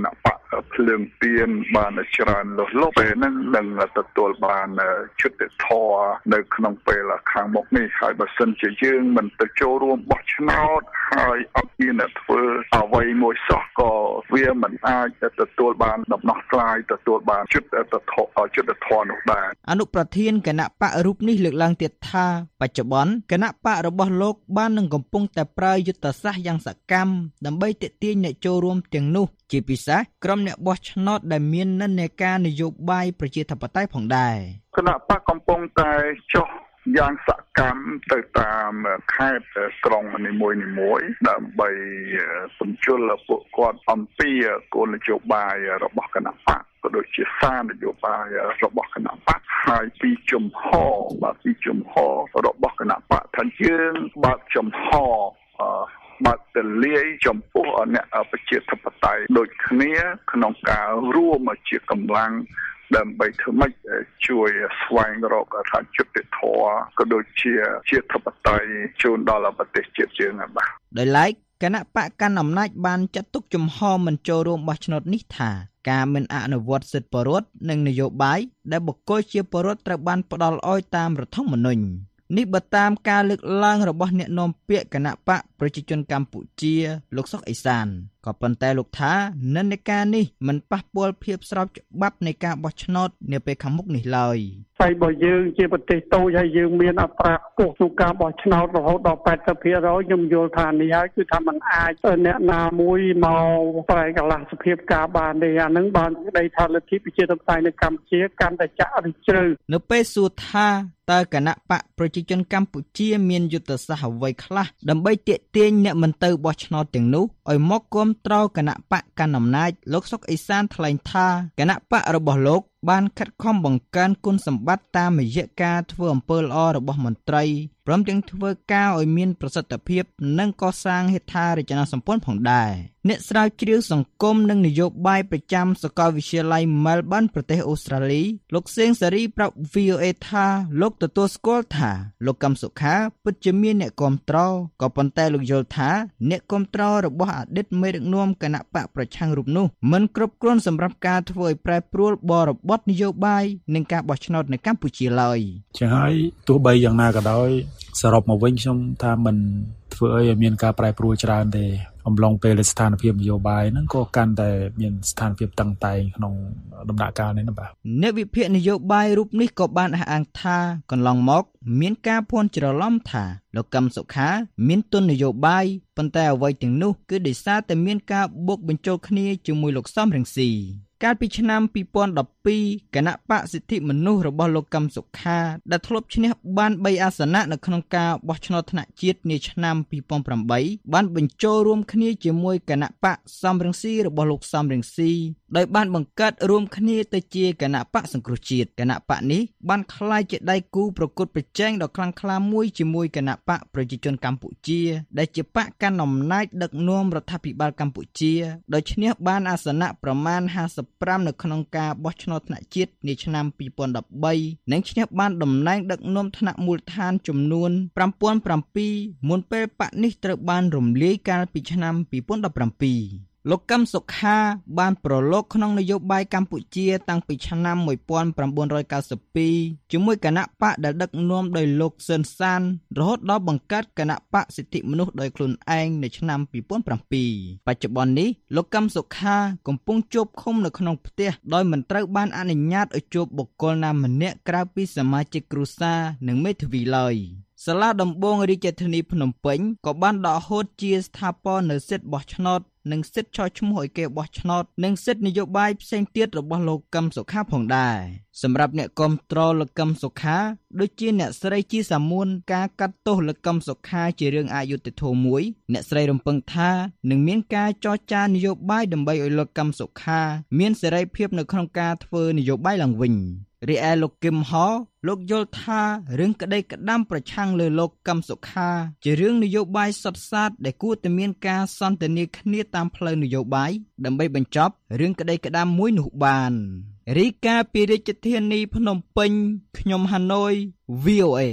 ភ្លើងទៀនបានច្រើនលុះលុបពេលហ្នឹងនឹងទទួលបានយុត្តិធម៌នៅក្នុងពេលខាងមុខនេះហើយបើសិនជាយើងមិនទៅចូលរួមបោះឆ្នោតហើយអត់មានធ្វើអ្វីមួយសោះក៏វាមិនអាចទទួលបានដំណោះស្រាយទទួលបានយុត្តិធម៌យុត្តិធម៌នោះដែរអនុប្រធានគណៈបករូបនេះលើកឡើងទៀតថាបច្ចុប្បន្នគណៈបករបស់លោកបាននឹងកំពុងតែប្រើយុទ្ធសាស្ត្រយ៉ាងសកម្មដើម្បីទាក់ទាញអ្នកចូលរួមទាំងនោះជាពិសេសក្រុមអ្នកបោះឆ្នោតដែលមាននិន្នាការនយោបាយប្រជាធិបតេយ្យផងដែរគណៈបកកំពុងតែចុះយ៉ាងសកម្មទៅតាមខេត្តក្រុងនីមួយនីមួយដើម្បីបញ្ជូលពួកគាត់អំពីគោលនយោបាយរបស់គណៈបកក៏ដូចជាសារនយោបាយរបស់គណៈបកហើយពីជំហរបាទពីជំហររបស់គណៈបកថាយើងបើកជំហរបើកទលាយចំពោះអ្នកប្រជាធិបតេយ្យដូចគ្នាក្នុងការរួមជាកម្លាំងដើម្បីធ្វើម៉េចជួយស្វែងរកថាយុត្តិធម៌ក៏ដូចជាជាធិបតេយ្យជូនដល់ប្រទេសជាតិយើងបាទដោយឡែកគណៈបកកាន់អំណាចបានចាត់ទុកជំហរមិនចូលរួមបោះឆ្នោតនេះថាការមិនអនុវត្តសិទ្ធិពលរដ្ឋនិងនយោបាយដែលបុគ្គលជាពលរដ្ឋត្រូវបានផ្ដល់ឲ្យតាមរដ្ឋធម្មនុញ្ញនេះបើតាមការលើកឡើងរបស់អ្នកនាំពាក្យគណៈបកប្រជាជនកម្ពុជាលោកសុកអេសានក៏ប៉ុន្តែលោកថានិន្នាការនេះមិនប៉ះពាល់ភាពស្របច្បាប់នៃការបោះឆ្នោតនាពេលខាងមុខនេះឡើយហើយបើយើងជាប្រទេសតូចហើយយើងមានអត្រាខ្ពស់ក្នុងការបោះឆ្នោតរហូតដល់ eighty percent ខ្ញុំយល់ថានេះហើយគឺថាมันអាចអ្នកណាមួយមកប្រែកលាសភាពការបានទេអានឹងបានក្តីថាលទ្ធិប្រជាធិបតេយ្យនៅកម្ពុជាកាន់តែចាក់ឬជ្រៅនៅពេលសួរថាតើគណៈបកប្រជាជនកម្ពុជាមានយុទ្ធសាស្ត្រអ្វីខ្លះដើម្បីទាក់ទាញអ្នកមិនទៅបោះឆ្នោតទាំងនោះឲ្យមកគាំទ្រគណៈបកកណ្ដាលអំណាចលោកសុកអេសានថ្លែងថាគណៈបករបស់លោកបានខិតខំបង្កើនគុណសម្បត្តិតាមរយៈការធ្វើអំពើល្អរបស់មន្ត្រីព្រមទាំងធ្វើការឲ្យមានប្រសិទ្ធភាពនិងកសាងហេដ្ឋារចនាសម្ព័ន្ធផងដែរអ្នកស្រាវជ្រាវសង្គមនិងនយោបាយប្រចាំសាកលវិទ្យាល័យ Melbourne ប្រទេសអូស្ត្រាលីលោកសេងសេរីប្រាប់ V O A ថាលោកទទួលស្គាល់ថាលោកកឹមសុខាពិតជាមានអ្នកគាំទ្រក៏ប៉ុន្តែលោកយល់ថាអ្នកគាំទ្ររបស់អតីតមេដឹកនាំគណៈបកប្រឆាំងរូបនោះមិនគ្រប់គ្រាន់សម្រាប់ការធ្វើឲ្យប្រែប្រួលបរិបទនយោបាយនិងការបោះឆ្នោតនៅកម្ពុជាឡើយចឹងហើយទោះបីយ៉ាងណាក៏ដោយសរុបមកវិញខ្ញុំថាមិនធ្វើឲ្យមានការប្រែប្រួលច្រើនទេអំឡុងពេលស្ថានភាពនយោបាយហ្នឹងក៏កាន់តែមានស្ថានភាពតឹងតែងក្នុងដំណាក់កាលនេះណាបាទអ្នកវិភាគនយោបាយរូបនេះក៏បានអះអាងថាកន្លងមកមានការភ័ន្តច្រឡំថាលោកកឹមសុខាមានទុននយោបាយប៉ុន្តែអ្វីទាំងនោះគឺដោយសារតែមានការបូកបញ្ចូលគ្នាជាមួយលោកសំរងស៊ីកាលពីឆ្នាំtwo thousand twelveគណៈបកសិទ្ធិមនុស្សរបស់លោកកឹមសុខាដែលធ្លាប់ឈ្នះបានthreeអាសនៈនៅក្នុងការបោះឆ្នោតថ្នាក់ជាតិនាឆ្នាំtwo thousand eightបានបញ្ចូលរួមគ្នាជាមួយគណៈបកសំរងស៊ីរបស់លោកសំរងស៊ីដោយបានបង្កើតរួមគ្នាទៅជាគណៈបកសង្គ្រោះជាតិគណៈបកនេះបានក្លាយជាដៃគូប្រកួតប្រជែងដ៏ខ្លាំងក្លាមួយជាមួយគណៈបកប្រជាជនកម្ពុជាដែលជាបកកាន់អំណាចដឹកនាំរដ្ឋាភិបាលកម្ពុជាដោយឈ្នះបានអាសនៈប្រមាណfifty-fiveនៅក្នុងការបោះឆ្នោតថ្នាក់ជាតិនាឆ្នាំtwo thousand thirteenនិងឈ្នះបានតំណែងដឹកនាំថ្នាក់មូលដ្ឋានចំនួនfive thousand sevenមុនពេលបកនេះត្រូវបានរំលាយកាលពីឆ្នាំtwo thousand seventeenលោកកឹមសុខាបានប្រឡូកក្នុងនយោបាយកម្ពុជាតាំងពីឆ្នាំnineteen ninety-twoជាមួយគណៈបកដែលដឹកនាំដោយលោកសឿនសានរហូតដល់បង្កើតគណៈបកសិទ្ធិមនុស្សដោយខ្លួនឯងនៅឆ្នាំtwo thousand sevenបច្ចុប្បន្ននេះលោកកឹមសុខាកំពុងជាប់ឃុំនៅក្នុងផ្ទះដោយមិនត្រូវបានអនុញ្ញាតឲ្យជួបបុគ្គលណាម្នាក់ក្រៅពីសមាជិកគ្រួសារនិងមេធាវីឡើយសាលាដំបងរាជធានីភ្នំពេញក៏បានដកហូតជាស្ថាពរនៅសិទ្ធិបោះឆ្នោតនិងសិទ្ធិចោះឈ្មោះឲ្យគេបោះឆ្នោតនិងសិទ្ធិនយោបាយផ្សេងទៀតរបស់លោកកឹមសុខាផងដែរសម្រាប់អ្នកគាំទ្រលោកកឹមសុខាដូចជាអ្នកស្រីជីសាមួនការកាត់ទោសលោកកឹមសុខាជារឿងអយុត្តិធម៌មួយអ្នកស្រីរំពឹងថានឹងមានការចរចានយោបាយដើម្បីឲ្យលោកកឹមសុខាមានសេរីភាពនៅក្នុងការធ្វើនយោបាយឡើងវិញរីឯលោកគឹមហោលោកយល់ថារឿងក្តីក្តាំប្រឆាំងលើលោកកឹមសុខាជារឿងនយោបាយសុទ្ធសាធដែលគួរតែមានការសន្ទនាគ្នាតាមផ្លូវនយោបាយដើម្បីបញ្ចប់រឿងក្តីក្តាំមួយនោះបានរីកាពីរាជធានីភ្នំពេញខ្ញុំហាណូយ V O A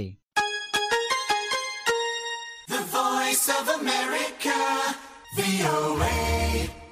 The Voice of America V O A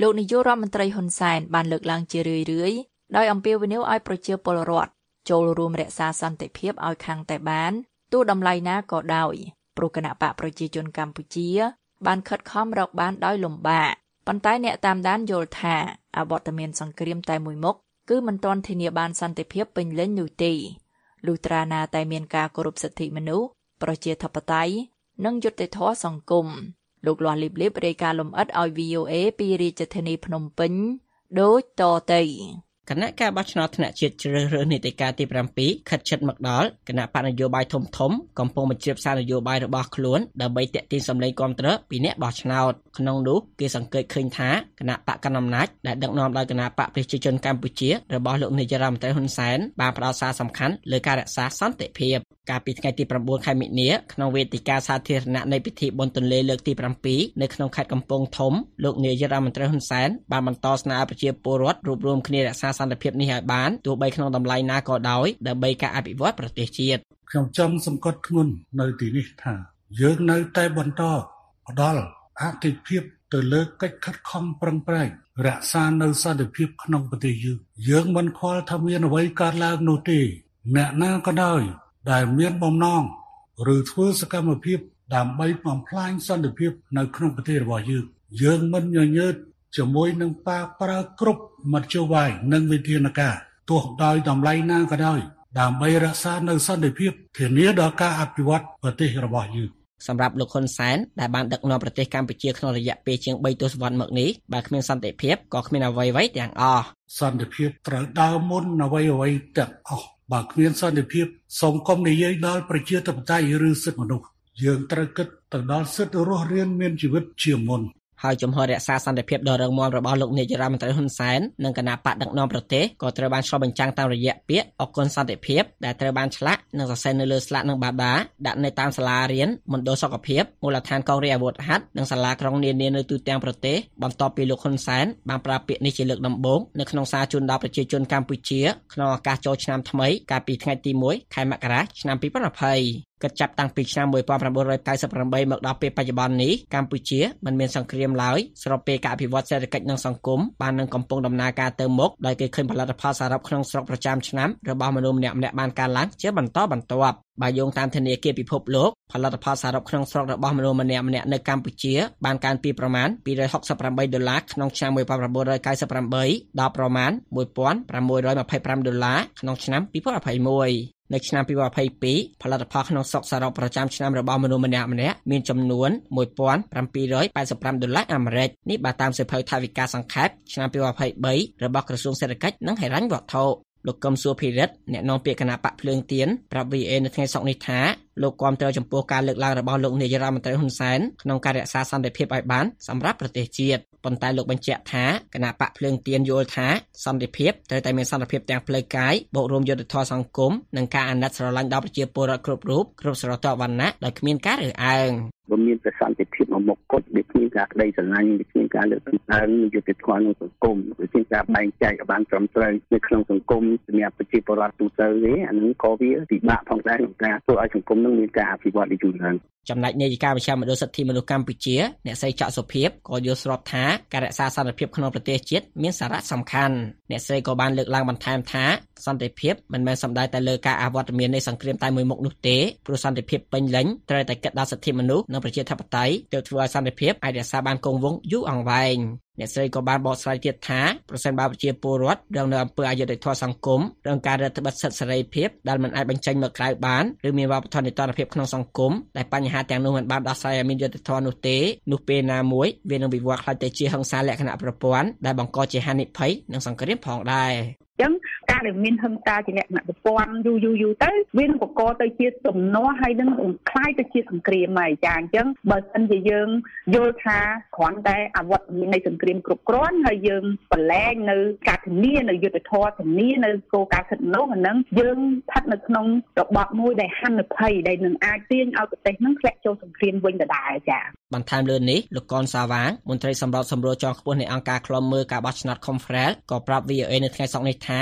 លោកនាយករដ្ឋមន្ត្រីហ៊ុនសែនបានលើកឡើងជារឿយៗដោយអំពាវនាវឲ្យប្រជាពលរដ្ឋចូលរួមរក្សាសន្តិភាពឲ្យខាងតែបានទោះតម្លៃណាក៏ដោយព្រោះគណៈបកប្រជាជនកម្ពុជាបានខិតខំរកបានដោយលំបាកប៉ុន្តែអ្នកតាមដានយល់ថាអវត្តមានសង្គ្រាមតែមួយមុខគឺមិនទាន់ធានាបានសន្តិភាពពេញលេញនោះទេលុះត្រាណាតែមានការគោរពសិទ្ធិមនុស្សប្រជាធិបតេយ្យនិងយុត្តិធម៌សង្គមលោកលាស់លីបលីបរាយការណ៍លម្អិតឲ្យ វី អូ เอ ពីរាជធានីភ្នំពេញដូចតទៅគណៈការបោះឆ្នោតថ្នាក់ជាតិជ្រើសរើសនីតិកាលទីប្រាំពីរខិតជិតមកដល់គណៈបកនយោបាយធំធំកំពុងបញ្ជ្រាបសារនយោបាយរបស់ខ្លួនដើម្បីទាក់ទាញសម្លេងគាំទ្រពីអ្នកបោះឆ្នោតក្នុងនោះគេសង្កេតឃើញថាគណៈបកកណ្ដាលអំណាចដែលដឹកនាំដោយគណៈបកប្រជាជនកម្ពុជារបស់លោកនាយរដ្ឋមន្ត្រីហ៊ុនសែនបានផ្ដោតសារសំខាន់លើការរក្សាសន្តិភាពកាលពីថ្ងៃទីប្រាំបួនខែមិនិនាក្នុងវេទិកាសាធារណៈនៃពិធីបុណ្យទន្លេលើកទីប្រាំពីរនៅក្នុងខេត្តកំពង់ធំលោកនាយរដ្ឋមន្ត្រីហ៊ុនសែនបានបន្តស្នើប្រជាពលរដ្ឋរួបរวมគ្នារក្សាសន្តិភាពនេះឲ្យបានទោះបីក្នុងតម្លៃណាក៏ដោយដើម្បីការអភិវឌ្ឍប្រទេសជាតិខ្ញុំចង់សង្កត់ធ្ងន់នៅទីនេះថាយើងនៅតែបន្តផ្ដល់អធិភាពទៅលើកិច្ចខិតខំប្រឹងប្រែងរក្សានៅសន្តិភាពក្នុងប្រទេសយើងយើងមិនខ្វល់ថាមានអ្វីកើតឡើងនោះទេអ្នកណាក៏ដោយដែលមានបំណងឬធ្វើសកម្មភាពដើម្បីបំផ្លាញសន្តិភាពនៅក្នុងប្រទេសរបស់យើងយើងមិនញញើតជាមួយនឹងការប្រើគ្រប់មធ្យោបាយនិងវិធានការទោះដោយតម្លៃណាក៏ដោយដើម្បីរក្សានៅសន្តិភាពធានាដល់ការអភិវឌ្ឍប្រទេសរបស់យើងសម្រាប់លោកហ៊ុនសែនដែលបានដឹកនាំប្រទេសកម្ពុជាក្នុងរយៈពេលជាងបីទសវត្សរ៍មកនេះបើគ្មានសន្តិភាពក៏គ្មានអ្វីៗទាំងអស់សន្តិភាពត្រូវដើរមុនអ្វីៗទាំងអស់បើគ្មានសន្តិភាពសង្គមនិយាយដល់ប្រជាធិបតេយ្យឬសិទ្ធិមនុស្សយើងត្រូវគិតទៅដល់សិទ្ធិរស់រានមានជីវិតជាមុនហើយជំហររក្សាសន្តិភាពដ៏រឹងមាំរបស់លោកនាយរដ្ឋមន្ត្រីហ៊ុនសែននិងគណៈបកដឹកនាំប្រទេសក៏ត្រូវបានឆ្លុះបញ្ចាំងតាមរយៈពាក្យអគុណសន្តិភាពដែលត្រូវបានឆ្លាក់និងសរសេរនៅលើស្លាកនិងបាតាដាក់នៅតាមសាលារៀនមណ្ឌលសុខភាពមូលដ្ឋានកងរាជអាវុធហត្ថនិងសាលាក្រុងនានានៅទូទាំងប្រទេសបន្ទាប់ពីលោកហ៊ុនសែនបានប្រើពាក្យនេះជាលើកដំបូងនៅក្នុងសារជូនដល់ប្រជាជនកម្ពុជាក្នុងឱកាសចូលឆ្នាំថ្មីកាលពីថ្ងៃទីមួយខែមករាឆ្នាំពីរពាន់ยี่สิบគិតចាប់តាំងពីឆ្នាំmột nghìn chín trăm chín mươi támមកដល់ពេលបច្ចុប្បន្ននេះកម្ពុជាមិនមានសង្គ្រាមឡើយស្របពេលការអភិវឌ្ឍសេដ្ឋកិច្ចនិងសង្គមបាននឹងកំពុងដំណើរការទៅមុខដោយគេឃើញផលិតផលសរុបក្នុងស្រុកប្រចាំឆ្នាំរបស់មនុស្សម្នាក់ៗបានកើនឡើងជាបន្តបន្ទាប់បើយោងតាមធនាគារពិភពលោកផលិតផលសរុបក្នុងស្រុករបស់មនុស្សម្នាក់ៗនៅកម្ពុជាបានកើនពីប្រមាណពីររយហកសិបប្រាំបីដុល្លារក្នុងឆ្នាំmột nghìn chín trăm chín mươi támដល់ប្រមាណmột nghìn sáu trăm hai mươi lămដុល្លារក្នុងឆ្នាំពីរពាន់ยี่สิบเอ็ดនៅឆ្នាំពីរពាន់ยี่สิบสองផលិតផលក្នុងស្រុកសរុបប្រចាំឆ្នាំរបស់មនុស្សម្នាក់ៗមានចំនួនmột nghìn bảy trăm八十ห้าដុល្លារអាមេរិកនេះបើតាមសៀវភៅថវិកាសង្ខេបឆ្នាំពីរពាន់ยี่สิบสามរបស់ក្រសួងសេដ្ឋកិច្ចនិងហិរញ្ញវត្ថុលោកកឹមសុភិរិទ្ធអ្នកនាំពាក្យគណៈបកភ្លើងទៀនប្រាប់ វី អូ เอ នៅថ្ងៃសុក្រនេះថាលោកគាំទ្រចំពោះការលើកឡើងរបស់លោកនាយរដ្ឋមន្ត្រីហ៊ុនសែនក្នុងការរក្សាសន្តិភាពឲ្យបានសម្រាប់ប្រទេសជាតិប៉ុន្តែលោកបញ្ជាក់ថាគណៈបកភ្លើងទៀនយល់ថាសន្តិភាពត្រូវតែមានសន្តិភាពទាំងផ្លូវកាយបូករួមយុត្តិធម៌សង្គមនិងការអាណិតស្រឡាញ់ដល់ប្រជាពលរដ្ឋគ្រប់រូបគ្រប់ស្រទាប់វណ្ណៈដោយគ្មានការរើសអើងបើមានប្រសន្តិភាពមកមុខគត់ដូចមានការក្តីស្រឡាញ់ដូចមានការលើកតម្កើងយុត្តិធម៌ក្នុងសង្គមដូចមានការបែងចែកឲ្យបានត្រឹមត្រូវនៅក្នុងសង្គមសម្រាប់ប្រជាពលរដ្ឋទូទៅទេអានឹងក៏វាពិបាកផងដែរក្នុងការធ្វើឲ្យសង្គមនឹងមានការអភិវឌ្ឍយូរឡើងចំណែកនាយិកាមជ្ឈមណ្ឌលសិទ្ធិមនុស្សកម្ពុជាអ្នកស្រីច័កសុភាពក៏យល់ស្របថាការរក្សាសន្តិភាពក្នុងប្រទេសជាតិមានសារៈសំខាន់អ្នកស្រីក៏បានលើកឡើងបន្ថែមថាសន្តិភាពមិនមែនសំដៅតែលើការអវត្តមាននៃសង្គ្រាមតែមួយមុខនោះទេព្រោះសន្តិភាពពេញលេញត្រូវតែគិតដល់សិទ្ធិមនុស្សនិងប្រជាធិបតេយ្យទើបធ្វើឲ្យសន្តិភាពអាចរក្សាបានគង់វង្សយូរអង្វែងអ្នកស្រីក៏បានបកស្រាយទៀតថាប្រសិនបើប្រជាពលរដ្ឋរងនៅអំពើអយុត្តិធម៌សង្គមរងការរឹតបន្តឹងសិទ្ធិសេរីភាពដែលមិនអាចបញ្ចេញមកក្រៅបានឬមានវប្បធម៌នីតិរដ្ឋភាពក្នុងសង្គមដែលបញ្ហាទាំងនោះមិនបានដោះស្រាយឲ្យមានយុត្តិធម៌នោះទេនោះពេលណាមួយវានឹងវិវត្តខ្លាចទៅជាហិង្សាលក្ខណៈប្រព័ន្ធដែលបង្កជាហានិភ័យនិងសង្គ្រាមផងដែរចឹងការដែលមានហិង្សាជាលក្ខណៈប្រព័ន្ធយូរយូរយូរទៅវានឹងបង្កទៅជាទំនាស់ហើយនឹងคล้ายទៅជាសង្គ្រាមហើយចាអញ្ចឹងបើសិនជាយើងយល់ថាគ្រាន់តែអវត្តមាននៃសង្គ្រាមគ្រប់គ្រាន់ហើយយើងបន្លែងនៅការធានានៅយុទ្ធធម៌ធានានៅគោលការណ៍សិទ្ធិមនុស្សអាហ្នឹងយើងស្ថិតនៅក្នុងរបបមួយដែលហានិភ័យដែលនឹងអាចទាញឲ្យប្រទេសហ្នឹងធ្លាក់ចូលសង្គ្រាមវិញដដែលចាបន្ថែមលើនេះលោកកនសាវាងមន្ត្រីសម្របសម្រួលជាន់ខ្ពស់នៃអង្គការឃ្លាំមើលការបោះឆ្នោត Confrel ក៏ប្រាប់ វី អូ เอ នៅថ្ងៃសុក្រនេះថាសន្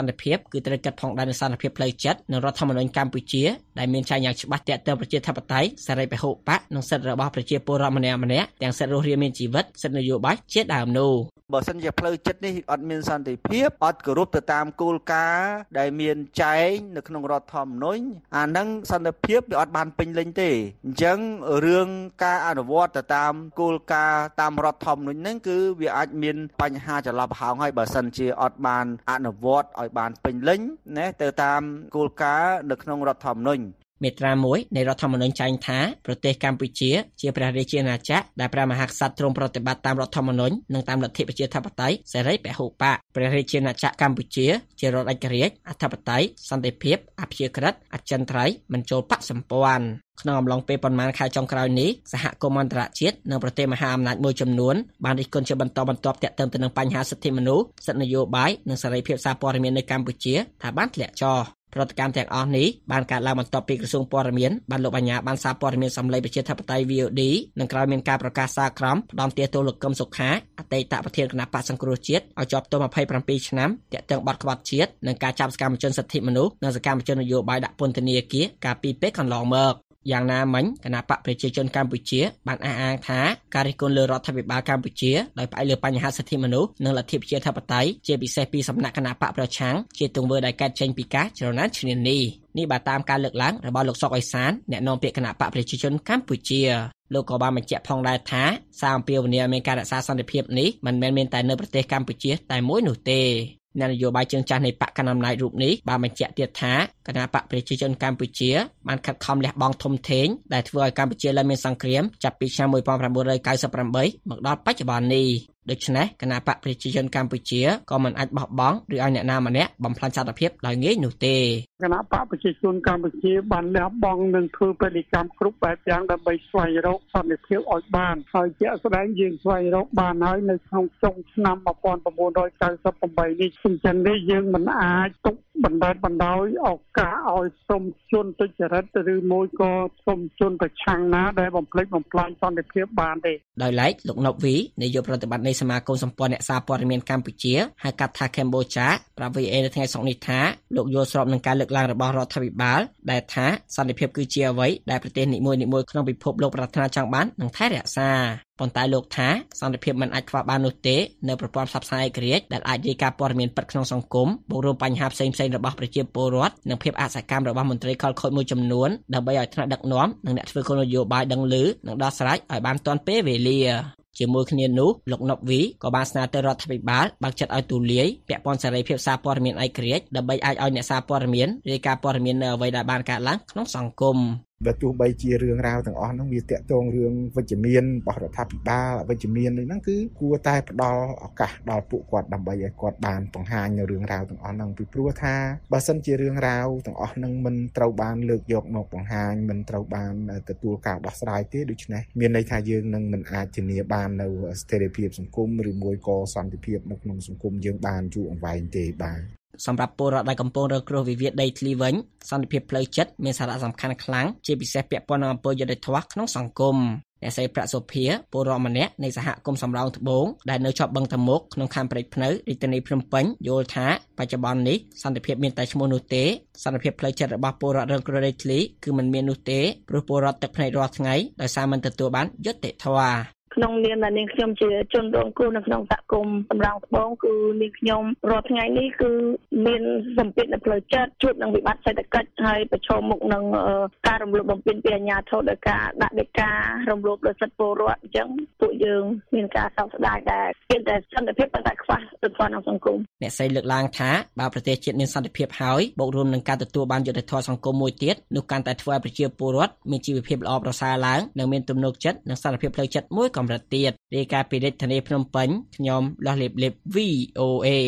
ន្តិភាពគឺត្រូវកាត់ផងដែរនូវសន្តិភាពផ្លូវចិត្តនិងរដ្ឋធម្មនុញ្ញកម្ពុជាដែលមានចែងយ៉ាងច្បាស់ទាក់ទងប្រជាធិបតេយ្យសេរីពហុបកនិងសិទ្ធិរបស់ប្រជាពលរដ្ឋម្នាក់ៗទាំងសិទ្ធិរស់រានមានជីវិតសិទ្ធិនយោបាយជាដើមនោះបើសិនជាផ្លូវចិត្តនេះអត់មានសន្តិភាពអត់គោរពទៅតាមគោលការណ៍ដែលមានចែងនៅក្នុងរដ្ឋធម្មនុញ្ញអាហ្នឹងសន្តិភាពវាអត់បានពេញលេញទេអញ្ចឹងរឿងការអនុវត្តទៅតាមគោលការណ៍តាមរដ្ឋធម្មនុញ្ញហ្នឹងគឺវាអាចមានបញ្ហាចល័តប្រហោងហើយបើសិនជាអត់បានអនុវត្តឲ្យបានពេញលេញណាទៅតាមគោលការណ៍នៅក្នុងរដ្ឋធម្មនុញ្ញមាត្រាមួយនៃរដ្ឋធម្មនុញ្ញចែងថាប្រទេសកម្ពុជាជាព្រះរាជាណាចក្រដែលព្រះមហាក្សត្រទ្រង់ប្រតិបត្តិតាមរដ្ឋធម្មនុញ្ញនិងតាមលទ្ធិប្រជាធិបតេយ្យសេរីពហុបកព្រះរាជាណាចក្រកម្ពុជាជារដ្ឋឯករាជ្យអធិបតេយ្យសន្តិភាពអព្យាក្រឹតអចិន្ត្រៃយ៍មិនចូលបក្សសម្ព័ន្ធក្នុងអំឡុងពេលប៉ុន្មានខែចុងក្រោយនេះសហគមន៍អន្តរជាតិនិងប្រទេសមហាអំណាចមួយចំនួនបានរិះគន់ជាបន្តបន្ទាប់ទាក់ទងទៅនឹងបញ្ហាសិទ្ធិមនុស្សសិទ្ធិនយោបាយនិងសេរីភាពសារព័ត៌មាននៅកម្ពុជាថាបានធ្លាក់ចុះប្រតិកម្មទាំងអស់នេះបានកើតឡើងបន្ទាប់ពីក្រសួងព័ត៌មានបានលោកបញ្ញាបានសារព័ត៌មានសម្លេងប្រជាធិបតេយ្យ វី អូ ឌី និងក្រោយមានការប្រកាសសារក្រមផ្ដំទាទោសលោកកឹមសុខាអតីតប្រធានគណៈបក្សសង្គ្រោះជាតិឲ្យជាប់ទោសម្ភៃប្រាំពីរឆ្នាំទាក់ទងបទក្បត់ជាតិនិងការចាប់សកម្មជនសិទ្ធិមនុស្សនិងសកម្មជននយោបាយដាក់ពន្ធនាគារកាលពីពេលកន្លងមកយ៉ាងណាមិញគណៈបកប្រជាជនកម្ពុជាបានអះអាងថាការរិះគន់លើរដ្ឋាភិបាលកម្ពុជាដោយផ្អែកលើបញ្ហាសិទ្ធិមនុស្សនិងលទ្ធិប្រជាធិបតេយ្យជាពិសេសពីសំណាក់គណៈបកប្រឆាំងជាទង្វើដែលកើតចេញពីការច្រណែនឈ្នានីសនេះបើតាមការលើកឡើងរបស់លោកសុកអេសានអ្នកនាំពាក្យគណៈបកប្រជាជនកម្ពុជាលោកក៏បានបញ្ជាក់ផងដែរថាសារអំពាវនាវមានការរក្សាសន្តិភាពនេះមិនមែនមានតែនៅប្រទេសកម្ពុជាតែមួយនោះទេអ្នកនយោបាយជើងចាស់នៃបកកណ្ដាលអំណាចរូបនេះបានបញ្ជាក់ទៀតថាគណៈបកប្រជាជនកម្ពុជាបានខិតខំលះបង់ធំធេងដែលធ្វើឲ្យកម្ពុជាឡើងមានសង្គ្រាមចាប់ពីឆ្នាំmột nghìn chín trăm chín mươi támមកដល់បច្ចុប្បន្ននេះដូច្នេះគណៈបកប្រជាជនកម្ពុជាក៏មិនអាចបោះបង់ឬឲ្យអ្នកណាម្នាក់បំផ្លាញសន្តិភាពដោយងាយនោះទេគណៈបកប្រជាជនកម្ពុជាបានលះបង់និងធ្វើបដិកម្មគ្រប់បែបយ៉ាងដើម្បីស្វែងរកសន្តិភាពឲ្យបានហើយជាក់ស្ដែងយើងស្វែងរកបានហើយនៅក្នុងចុងឆ្នាំmột nghìn chín trăm chín mươi támនេះអញ្ចឹងនេះយើងមិនអាចទុកបណ្តែតបណ្ដោយឱកាសឲ្យក្រុមជនទុច្ចរិតឬមួយក៏ក្រុមជនប្រឆាំងណាដែលបំផ្លិចបំផ្លាញសន្តិភាពបានទេដោយឡែកលោកណុបវីនាយកប្រតិបត្តិនៃសមាគមសម្ព័ន្ធអ្នកសារព័ត៌មានកម្ពុជាហៅកាត់ថាកម្ពុជាប្រាប់ វី អេ នៅថ្ងៃសុក្រនេះថាលោកយល់ស្របនឹងការលើកឡើងរបស់រដ្ឋាភិបាលដែលថាសន្តិភាពគឺជាអ្វីដែលប្រទេសនីមួយៗក្នុងពិភពលោកប្រាថ្នាចង់បាននិងថែរក្សាប៉ុន្តែលោកថាសន្តិភាពមិនអាចខ្វះបាននោះទេនៅប្រព័ន្ធផ្សព្វផ្សាយឯករាជ្យដែលអាចរាយការណ៍ព័ត៌មានពិតក្នុងសង្គមបូករួមបញ្ហាផ្សេងៗរបស់ប្រជាពលរដ្ឋនិងភាពអសកម្មរបស់មន្ត្រីខលខូចមួយចំនួនដើម្បីឲ្យថ្នាក់ដឹកនាំនិងអ្នកធ្វើគោលនយោបាយដឹងឮនិងដោះស្រាយឲ្យបានទាន់ពេលវេលាជាមួយគ្នានោះលោកណុបវីក៏បានស្នើទៅរដ្ឋាភិបាលបើកចិត្តឲ្យទូលាយពាក់ព័ន្ធសេរីភាពសារព័ត៌មានឯករាជ្យដើម្បីអាចឲ្យអ្នកសារព័ត៌មានរាយការណ៍ព័ត៌មាននៅអ្វីដែលបានកើតឡើងក្នុងសង្គមបើទោះបីជារឿងរ៉ាវទាំងអស់ហ្នឹងវាតាក់ទងរឿងវិជ្ជមានរបស់រដ្ឋាភិបាលវិជ្ជមានហ្នឹងគឺគួរតែផ្ដល់ឱកាសដល់ពួកគាត់ដើម្បីឲ្យគាត់បានបង្ហាញនៅរឿងរ៉ាវទាំងអស់ហ្នឹងពីព្រោះថាបើសិនជារឿងរ៉ាវទាំងអស់ហ្នឹងមិនត្រូវបានលើកយកមកបង្ហាញមិនត្រូវបានទទួលការដោះស្រាយទេដូច្នេះមានន័យថាយើងនឹងមិនអាចធានាបាននៅស្ថិរភាពសង្គមឬមួយក៏សន្តិភាពនៅក្នុងសង្គមយើងបានយូរអង្វែងទេបាទសម្រាប់ពលរដ្ឋដែលកំពុងរងគ្រោះវិវាទដីធ្លីវិញសន្តិភាពផ្លូវចិត្តមានសារៈសំខាន់ខ្លាំងជាពិសេសពាក់ព័ន្ធនឹងអំពើយុត្តិធម៌ក្នុងសង្គមអ្នកស្រីប្រាក់សុភាពលរដ្ឋម្នាក់នៃសហគមន៍សំរោងត្បូងដែលនៅជាប់បឹងតមុកក្នុងខណ្ឌព្រែកភ្នៅរាជធានីភ្នំពេញយល់ថាបច្ចុប្បន្ននេះសន្តិភាពមានតែឈ្មោះនោះទេសន្តិភាពផ្លូវចិត្តរបស់ពលរដ្ឋរងគ្រោះដីធ្លីគឺមិនមាននោះទេព្រោះពលរដ្ឋទឹកភ្នែករាល់ថ្ងៃដោយសារមិនទទួលបានយុត្តិធម៌ក្នុងនាមដែលនាងខ្ញុំជាជនរងគ្រោះនៅក្នុងសហគមន៍សំរោងត្បូងគឺនាងខ្ញុំរាល់ថ្ងៃនេះគឺមានសម្ពាធនៅផ្លូវចិត្តជួបនឹងវិបត្តិសេដ្ឋកិច្ចហើយប្រឈមមុខនឹងការរំលោភបំពានពីអាជ្ញាធរដោយការដាក់ដីការំលោភលើសិទ្ធិពលរដ្ឋអញ្ចឹងពួកយើងមានការសោកស្ដាយដែលមានតែសន្តិភាពប៉ុន្តែខ្វះទៅក្នុងសង្គមអ្នកស្រីលើកឡើងថាបើប្រទេសជាតិមានសន្តិភាពហើយបូករួមនឹងការទទួលបានយុត្តិធម៌សង្គមមួយទៀតនោះកាន់តែធ្វើឲ្យប្រជាពលរដ្ឋមានជីវភាពល្អប្រសើរឡើងនិងមានទំនុកចិត្តនិងសន្តិភាពផ្លូវចិត្តមួយកម្រិតទៀតរាយការណ៍ពីរាជធានីភ្នំពេញខ្ញុំលាស់លេបលេប វី អូ អេ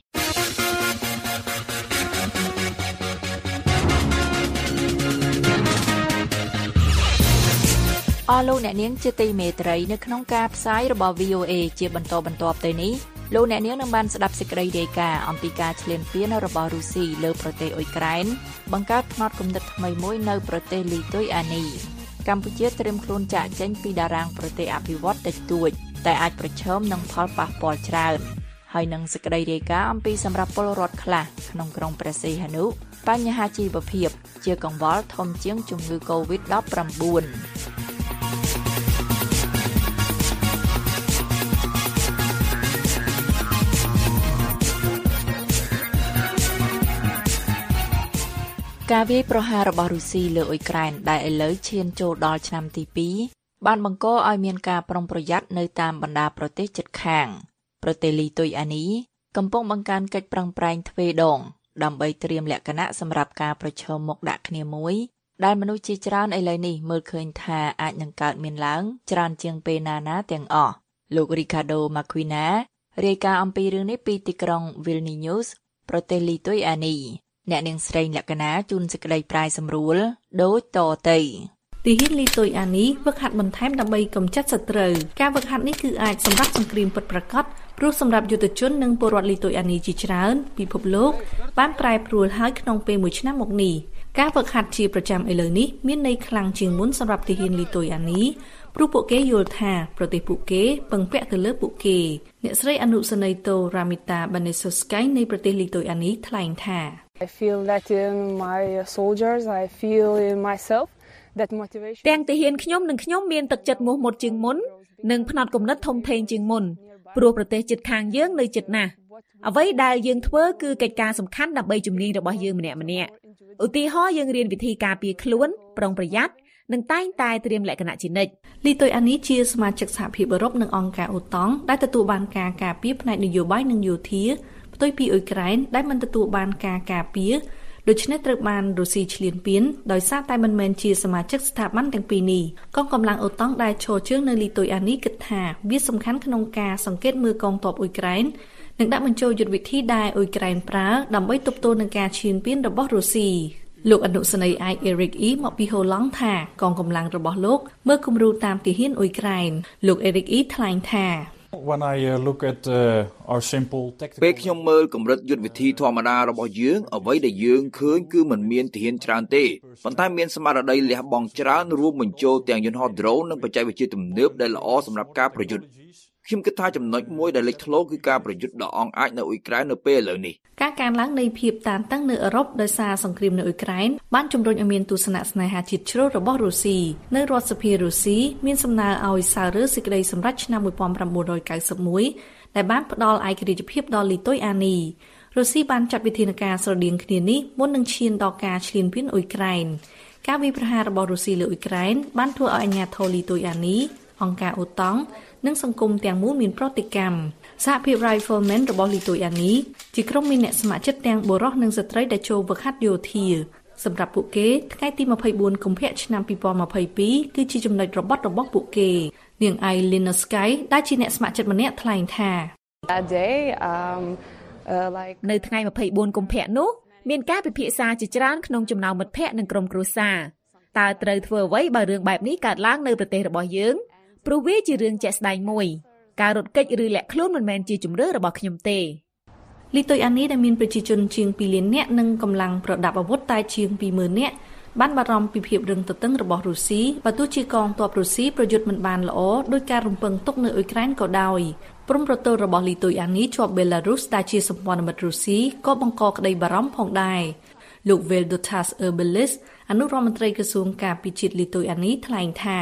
អស់លោកអ្នកនាងជាទីមេត្រីនៅក្នុងការផ្សាយរបស់ វី អូ អេ ជាបន្តបន្ទាប់ទៅនេះលោកអ្នកនាងនឹងបានស្ដាប់សេចក្តីរាយការណ៍អំពីការឈ្លានពានរបស់រុស្ស៊ីលើប្រទេសអ៊ុយក្រែនបង្កើតផ្នត់គំនិតថ្មីមួយនៅប្រទេសលីទុយអានីកម្ពុជាត្រៀមខ្លួនចាកចេញពីតារាងប្រទេសអភិវឌ្ឍតិចតួចតែអាចប្រឈមនឹងផលប៉ះពាល់ច្រើនហើយនឹងសេចក្តីរាយការណ៍អំពីសម្រាប់ពលរដ្ឋខ្លះក្នុងក្រុងព្រះសីហនុបញ្ហាជីវភាពជាកង្វល់ធំជាងជំងឺ កូវីដ ដប់ប្រាំបួន ការវាយប្រហាររបស់រុស្ស៊ីលើអ៊ុយក្រែនដែលឥឡូវឈានចូលដល់ឆ្នាំទីពីរបានបង្កឲ្យមានការប្រុងប្រយ័ត្ននៅតាមបណ្ដាប្រទេសជិតខាងប្រទេសលីទុយអានីកំពុងបង្កើនកិច្ចប្រឹងប្រែងទ្វេដងដើម្បីត្រៀមលក្ខណៈសម្រាប់ការប្រឈមមុខដាក់គ្នាមួយដែលមនុស្សជាច្រើនឥឡូវនេះមើលឃើញថាអាចនឹងកើតមានឡើងច្រើនជាងពេលណាណាទាំងអស់លោក Ricardo Marquina រាយការណ៍អំពីរឿងនេះពីទីក្រុង Vilnius ប្រទេសលីទុយអានីអ្នកនាងស្រីលក្ខណាជួនសេចក្តីប្រាយសម្រួលដូចតទៅទីហ៊ានលីទុយអានីវឹកហាត់បន្ថែមដើម្បីកម្ចាត់សត្រូវការវឹកហាត់នេះគឺអាចសម្រាប់សង្គ្រាមពិតប្រាកដព្រោះសម្រាប់យុទ្ធជននិងពលរដ្ឋលីទុយអានីជាច្រើនពិភពលោកបានប្រែប្រួលហើយក្នុងពេលមួយឆ្នាំមកនេះការវឹកហាត់ជាប្រចាំឥឡូវនេះមានន័យខ្លាំងជាងមុនសម្រាប់ទីហ៊ានលីទុយអានីព្រោះពួកគេយល់ថាប្រទេសពួកគេពឹងពាក់ទៅលើពួកគេអ្នកស្រីអនុសនីតូរ៉ាមីតាបានេសូស្កៃនៃប្រទេសលីទុយអានីថ្លែងថា I feel that in my soldiers I feel in myself that motivation ទាំងទាហានខ្ញុំនិងខ្ញុំមានទឹកចិត្តមោះមុតជាងមុននិងផ្នត់គំនិតធំធេងជាងមុនព្រោះប្រទេសជិតខាងយើងនៅជិតណាស់អ្វីដែលយើងធ្វើគឺកិច្ចការសំខាន់ដើម្បីជំនាញរបស់យើងម្នាក់ម្នាក់ឧទាហរណ៍យើងរៀនវិធីការពារខ្លួនប្រុងប្រយ័ត្ននិងតែងតែត្រៀមលក្ខណៈជានិច្ចលីទុយអានីជាសមាជិកសហភាពអឺរ៉ុបនិងអង្គការអូតង់ដែលទទួលបានការការពារផ្នែកនយោបាយនិងយោធាផ្ទុយពីអ៊ុយក្រែនដែលមិនទទួលបានការការពារដូច្នេះត្រូវបានរុស្ស៊ីឈ្លានពានដោយសារតែមិនមែនជាសមាជិកស្ថាប័នទាំងពីរនេះកងកម្លាំងអូតង់ដែលឈរជើងនៅលីទុយអានីគិតថាវាសំខាន់ក្នុងការសង្កេតមើលកងទ័ពអ៊ុយក្រែននិងដាក់បញ្ចូលយុទ្ធវិធីដែលអ៊ុយក្រែនប្រើដើម្បីទប់ទល់នឹងការឈ្លានពានរបស់រុស្ស៊ីលោកអនុសេនីយ៍ឯក Eric E មកពីហូឡង់ថាកងកម្លាំងរបស់លោកមើលគំរូតាមទាហានអ៊ុយក្រែនលោក Eric E ថ្លែងថា When I uh, look at uh, our simple tactical ពេលខ្ញុំមើលកម្រិតយុទ្ធវិធីធម្មតារបស់យើងអ្វីដែលយើងឃើញគឺมันមានទាហានច្រើនទេប៉ុន្តែមានស្មារតីលះបង់ច្រើនរួមបញ្ចូលទាំងយន្តហោះ drone និងបច្ចេកវិទ្យាទំនើបដែលល្អសម្រាប់ការប្រយុទ្ធខ្ញុំគិតថាចំណុចមួយដែលលេចធ្លោគឺការប្រយុទ្ធដ៏អង់អាចនៅអ៊ុយក្រែននៅពេលឥឡូវនេះការកើនឡើងនៃភាពតានតឹងនៅអឺរ៉ុបដោយសារសង្គ្រាមនៅអ៊ុយក្រែនបានជំរុញឲ្យមានទស្សនៈស្នេហាជាតិជ្រុលរបស់រុស្ស៊ីនៅរដ្ឋសភារុស្ស៊ីមានសំណើឲ្យសាររើសេចក្តីសម្រេចឆ្នាំnineteen ninety-oneដែលបានផ្ដល់ឯករាជ្យភាពដល់លីទុយអានីរុស្ស៊ីបានចាត់វិធានការស្រដៀងគ្នានេះមុននឹងឈានដល់ការឈ្លានពានអ៊ុយក្រែនការវាយប្រហាររបស់រុស្ស៊ីលើអ៊ុយក្រែនបានធ្វើឲ្យអាជ្ញាធរលីទុយអានីអង្គការអូតង់និងសង្គមទាំងមូលមានប្រតិកម្មសហភាព Riflemen របស់លីទុយអានីជាក្រុមមានអ្នកស្ម័គ្រចិត្តទាំងបុរសនិងស្ត្រីដែលចូលហ្វឹកហាត់យោធាសម្រាប់ពួកគេថ្ងៃទីtwenty-fourកុម្ភៈឆ្នាំtwenty twenty-twoគឺជាចំណុចរបត់របស់ពួកគេនាង Eileen Sky ដែលជាអ្នកស្ម័គ្រចិត្តម្នាក់ថ្លែងថា That day um uh, like នៅថ្ងៃtwenty-fourកុម្ភៈនោះមានការពិភាក្សាជាច្រើនក្នុងចំណោមមិត្តភ័ក្តិនិងក្រុមគ្រួសារតើត្រូវធ្វើអ្វីបើរឿងបែបនេះកើតឡើងនៅប្រទេសរបស់យើងព្រោះវាជារឿងជាក់ស្ដែងមួយការរត់គេចឬលាក់ខ្លួនមិនមែនជាជំរឿរបស់ខ្ញុំទេលីទុយអានីដែលមានប្រជាជនជាងtwoលាននាក់និងកម្លាំងប្រដាប់អាវុធតែជាងtwo thousandនាក់បានបារម្ភពីភាពរឹងទទឹងរបស់រុស្ស៊ីបើទោះជាកងទ័ពរុស្ស៊ីប្រយុទ្ធមិនបានល្អដោយការរំពឹងទុកនៅអ៊ុយក្រែនក៏ដោយព្រំប្រទល់របស់លីទុយអានីជាប់បេឡារុសដែលជាសម្ព័ន្ធមិត្តរុស្ស៊ីក៏បង្កក្តីបារម្ភផងដែរលោក Valdas Urbelis អនុរដ្ឋមន្ត្រីក្រសួងការពារជាតិលីទុយអានីថ្លែងថា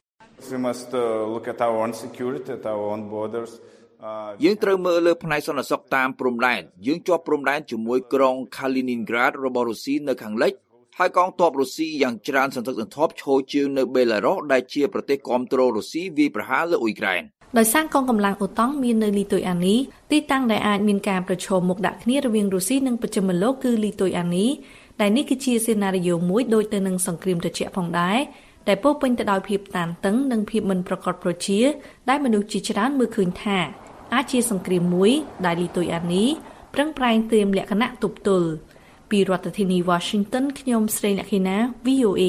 We must uh, look at our own security, at our own borders. យើងត្រូវមើលលើផ្នែកសន្តិសុខតាមព្រំដែនយើងជាប់ព្រំដែនជាមួយក្រុង Kaliningrad របស់រុស្ស៊ីនៅខាងលិចហើយកងទ័ពរុស្ស៊ីយ៉ាងច្រើនសន្ធឹកសន្ធាប់ឈរជើងនៅបេឡារុសដែលជាប្រទេសគាំទ្ររុស្ស៊ីវាយប្រហារលើអ៊ុយក្រែនដោយសារកងកម្លាំងអូតង់មាននៅលីទុយអានីទីតាំងដែលអាចមានការប្រឈមមុខដាក់គ្នារវាងរុស្ស៊ីនិងបច្ចិមលោកគឺលីទុយអានីដែលនេះគឺជាសេណារីយ៉ូមួយដូចទៅនឹងសង្គ្រាមត្រជាក់ផងដែរដែលពោពេញទៅដោយភាពតានតឹងនិងភាពមិនប្រកបប្រជាដែលមនុស្សជាច្រើនមើលឃើញថាអាចជាសង្គ្រាមមួយដែលលីទុយអានីប្រឹងប្រែងត្រៀមលក្ខណៈទប់ទល់ពីរដ្ឋធានី Washington ខ្ញុំស្រីលក្ខិណា V O A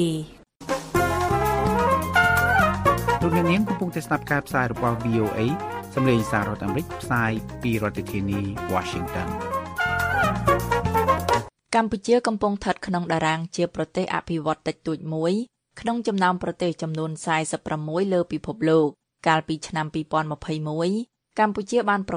លោកអ្នកនាងកំពុងតែស្ដាប់ការផ្សាយរបស់ V O A សម្លេងសាររដ្ឋអាមេរិកផ្សាយពីរដ្ឋធានី Washington កម្ពុជាកំពុងស្ថិតក្នុងតារាងជាប្រទេសអភិវឌ្ឍតិចតួចមួយក្នុងចំណោមប្រទេសចំនួនforty-sixលើពិភពលោកកាលពីឆ្នាំtwenty twenty-oneកម្ពុជាបានប្រកាស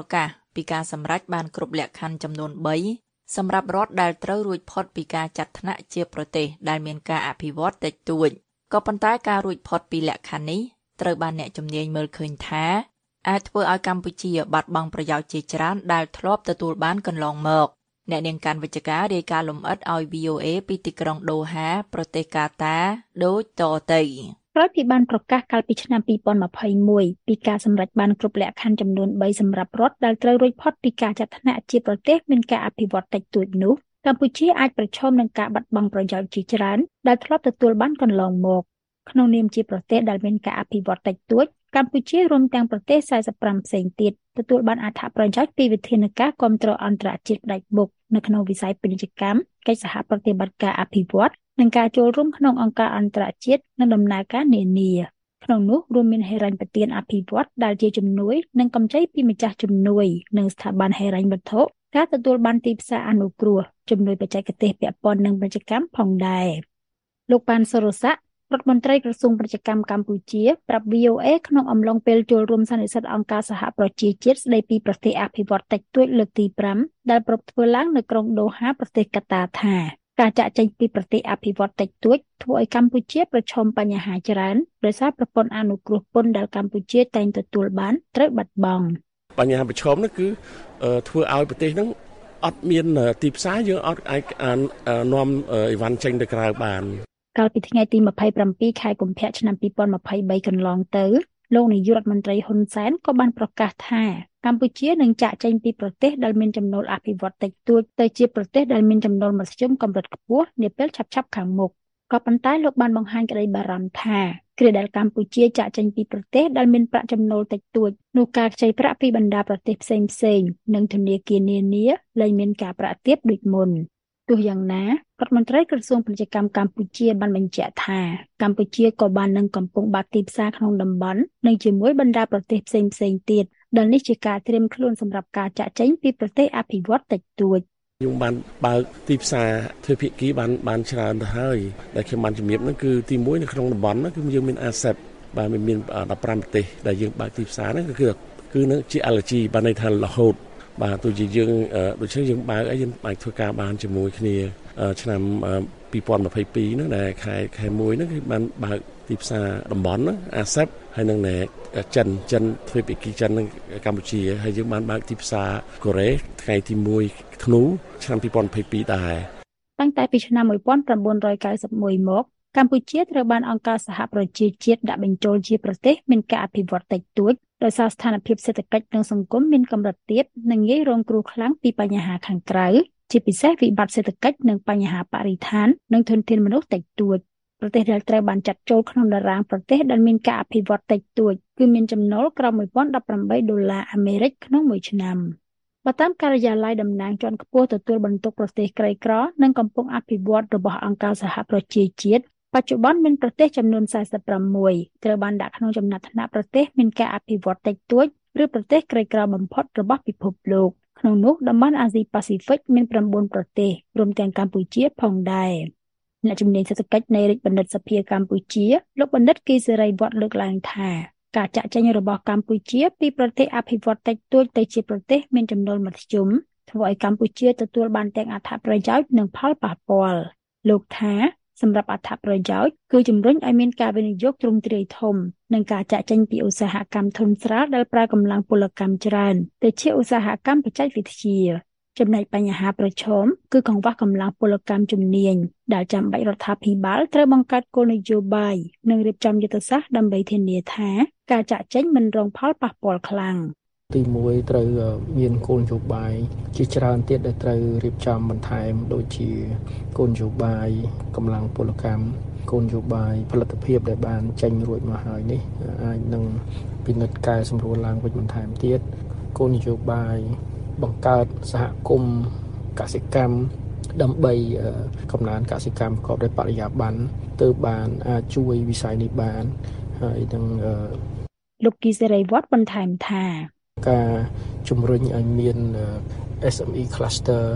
ពីការសម្រេចបានគ្រប់លក្ខខណ្ឌចំនួន3សម្រាប់រដ្ឋដែលត្រូវរួចផុតពីការចាត់ថ្នាក់ជាប្រទេសដែលមានការអភិវឌ្ឍតិចតួចក៏ប៉ុន្តែការរួចផុតពីលក្ខខណ្ឌនេះត្រូវបានអ្នកជំនាញមើលឃើញថាអាចធ្វើឲ្យកម្ពុជាបាត់បង់ប្រយោជន៍ជាច្រើនដែលធ្លាប់ទទួលបានកន្លងមកអ្នកនាងកាន់វិជ្ជការរាយការណ៍លម្អិតឲ្យ វី អូ เอ ពីទីក្រុងដូហាប្រទេសកាតាដូចតទៅក្រោយពីបានប្រកាសកាលពីឆ្នាំពីរពាន់ម្ភៃមួយពីការសម្រេចបានគ្រប់លក្ខខណ្ឌចំនួន3សម្រាប់រដ្ឋដែលត្រូវរួចផុតពីការចាត់ថ្នាក់ជាប្រទេសមានការអភិវឌ្ឍតិចតួចនោះកម្ពុជាអាចប្រឈមនឹងការបាត់បង់ប្រយោជន៍ជាច្រើនដែលធ្លាប់ទទួលបានកន្លងមកក្នុងនាមជាប្រទេសដែលមានការអភិវឌ្ឍតិចតួចកម្ពុជារួមទាំងប្រទេសสี่สิบห้าផ្សេងទៀតទទួលបានអត្ថប្រយោជន៍ពីវិធានការគាំទ្រអន្តរជាតិផ្ដាច់មុខនៅក្នុងវិស័យពាណិជ្ជកម្មកិច្ចសហប្រតិបត្តិការអភិវឌ្ឍនិងការចូលរួមក្នុងអង្គការអន្តរជាតិនិងដំណើរការនានាក្នុងនោះរួមមានហិរញ្ញប្បទានអភិវឌ្ឍដែលជាជំនួយនិងកម្ចីពីម្ចាស់ជំនួយនិងស្ថាប័នហិរញ្ញវត្ថុការទទួលបានទីផ្សារអនុគ្រោះជំនួយបច្ចេកទេសពាក់ព័ន្ធនឹងពាណិជ្ជកម្មផងដែរលោកប៉ាន់សុរស័ក្តិរដ្ឋមន្ត្រីក្រសួងពាណិជ្ជកម្មកម្ពុជាប្រាប់ វី អូ เอ ក្នុងអំឡុងពេលចូលរួមសន្និសីទអង្គការសហប្រជាជាតិស្ដីពីប្រទេសអភិវឌ្ឍតិចតួចលើកទី5ដែលប្រពធ្វើឡើងនៅក្រុងដូហាប្រទេសកាតាថាការចាក់ចេញពីប្រទេសអភិវឌ្ឍតិចតួចធ្វើឲ្យកម្ពុជាប្រឈមបញ្ហាច្រើនដោយសារប្រព័ន្ធអនុគ្រោះពន្ធដែលកម្ពុជាតែងទទួលបានត្រូវបាត់បង់បញ្ហាប្រឈមនោះគឺធ្វើឲ្យប្រទេសហ្នឹងអត់មានទីផ្សារយើងអត់អាចនាំអីវ៉ាន់ចេញទៅក្រៅបានកាលពីថ្ងៃទីម្ភៃប្រាំពីរខែកុម្ភៈឆ្នាំពីរពាន់ម្ភៃបីកន្លងទៅលោកនាយករដ្ឋមន្ត្រីហ៊ុនសែនក៏បានប្រកាសថាកម្ពុជានឹងចាកចេញពីប្រទេសដែលមានចំណូលអភិវឌ្ឍតិចតួចទៅជាប្រទេសដែលមានចំណូលមធ្យមកម្រិតខ្ពស់នាពេលឆាប់ៗខាងមុខក៏ប៉ុន្តែលោកបានបង្ហាញក្តីបារម្ភថាគ្រាដែលកម្ពុជាចាកចេញពីប្រទេសដែលមានប្រាក់ចំណូលតិចតួចនោះការខ្ចីប្រាក់ពីបណ្ដាប្រទេសផ្សេងៗនិងធនាគារនានាលែងមានការប្រាក់ទាបដូចមុនទោះយ៉ាងណារដ្ឋមន្ត្រីក្រសួងពាណិជ្ជកម្មកម្ពុជាបានបញ្ជាក់ថាកម្ពុជាក៏បាននឹងកំពុងបើកទីផ្សារក្នុងតំបន់និងជាមួយបណ្ដាប្រទេសផ្សេងៗទៀតដែលនេះជាការត្រៀមខ្លួនសម្រាប់ការចាក់ចេញពីប្រទេសអភិវឌ្ឍតិចតួចយើងបានបើកទីផ្សារទ្វេភាគីបានបានច្រើនទៅហើយដែលខ្ញុំបានជំរាបហ្នឹងគឺទីមួយនៅក្នុងតំបន់ហ្នឹងគឺយើងមាន asset បាទមានដប់ប្រាំប្រទេសដែលយើងបើកទីផ្សារហ្នឹងគឺគឺនឹងជា allergy បានន័យថារហូតបាទទោះជាយើងដូច្នេះយើងបើកអីយើងអាចធ្វើការបានជាមួយគ្នាឆ្នាំពីរពាន់ម្ភៃពីរហ្នឹងដែលខែខែមួយហ្នឹងគឺបានបើកទីផ្សារតំបន់ហ្នឹង asset ហើយនឹងចិនចិនទ្វេភាគីចិននិងកម្ពុជាហើយយើងបានបើកទីផ្សារកូរ៉េថ្ងៃទីមួយធ្នូឆ្នាំពីរពាន់ម្ភៃពីរដែរតាំងតែពីឆ្នាំmột nghìn chín trăm chín mươi mốtមកកម្ពុជាត្រូវបានអង្គការសហប្រជាជាតិដាក់បញ្ចូលជាប្រទេសមានការអភិវឌ្ឍតិចតួចដោយសារស្ថានភាពសេដ្ឋកិច្ចនិងសង្គមមានកម្រិតទាបនិងងាយរងគ្រោះខ្លាំងពីបញ្ហាខាងក្រៅជាពិសេសវិបត្តិសេដ្ឋកិច្ចនិងបញ្ហាបរិស្ថាននិងធនធានមនុស្សតិចតួចប្រទេសដែលត្រូវបានចាត់ចូលក្នុងតារាងប្រទេសដែលមានការអភិវឌ្ឍតិចតួចគឺមានចំណូលក្រោមmột nghìn không trăm mười támដុល្លារអាមេរិកក្នុងមួយឆ្នាំបើតាមការិយាល័យតំណាងជាន់ខ្ពស់ទទួលបន្ទុកប្រទេសក្រីក្រនិងកំពុងអភិវឌ្ឍរបស់អង្គការសហប្រជាជាតិបច្ចុប្បន្នមានប្រទេសចំនួនสี่สิบหกត្រូវបានដាក់ក្នុងចំណាត់ថ្នាក់ប្រទេសមានការអភិវឌ្ឍតិចតួចឬប្រទេសក្រីក្របំផុតរបស់ពិភពលោកក្នុងនោះតំបន់អាស៊ីប៉ាស៊ីហ្វិកមាន9ប្រទេសរួមទាំងកម្ពុជាផងដែរអ្នកជំនាញសេដ្ឋកិច្ចនៃរាជបណ្ឌិតសភាកម្ពុជាលោកបណ្ឌិតគីសេរីវត្តលើកឡើងថាការចាក់ចែងរបស់កម្ពុជាពីប្រទេសអភិវឌ្ឍតិចតួចទៅជាប្រទេសមានចំណូលមធ្យមធ្វើឲ្យកម្ពុជាទទួលបានទាំងអត្ថប្រយោជន៍និងផលប៉ះពាល់លោកថាសម្រាប់អត្ថប្រយោជន៍គឺជំរុញឲ្យមានការវិនិយោគទ្រង់ទ្រាយធំនិងការចាក់ចែងពីឧស្សាហកម្មធុនស្រាលដែលប្រើកម្លាំងពលកម្មច្រើនទៅជាឧស្សាហកម្មបច្ចេកវិទ្យាចំណែកបញ្ហាប្រឈមគឺកង្វះកម្លាំងពលកម្មជំនាញដែលចាំបាច់រដ្ឋាភិបាលត្រូវបង្កើតគោលនយោបាយនិងរៀបចំយុទ្ធសាស្ត្រដើម្បីធានាថាការចាក់ចែងមិនរងផលប៉ះពាល់ខ្លាំងទីមួយត្រូវមានគោលនយោបាយជាច្រើនទៀតដែលត្រូវរៀបចំបន្ថែមដូចជាគោលនយោបាយកម្លាំងពលកម្មគោលនយោបាយផលិតភាពដែលបានចេញរួចមកហើយនេះអាចនឹងពិនិត្យកែសម្រួលឡើងវិញបន្ថែមទៀតគោលនយោបាយបង្កើតសហគមន៍កសិកម្មដើម្បីកំណើនកសិកម្មប្រកបដោយបរិយាបន្នទើបបានអាចជួយវិស័យនេះបានហើយនឹងលោកគីសេរីវត្តបន្ថែមថាការជំរុញឲ្យមាន เอส เอ็ม อี cluster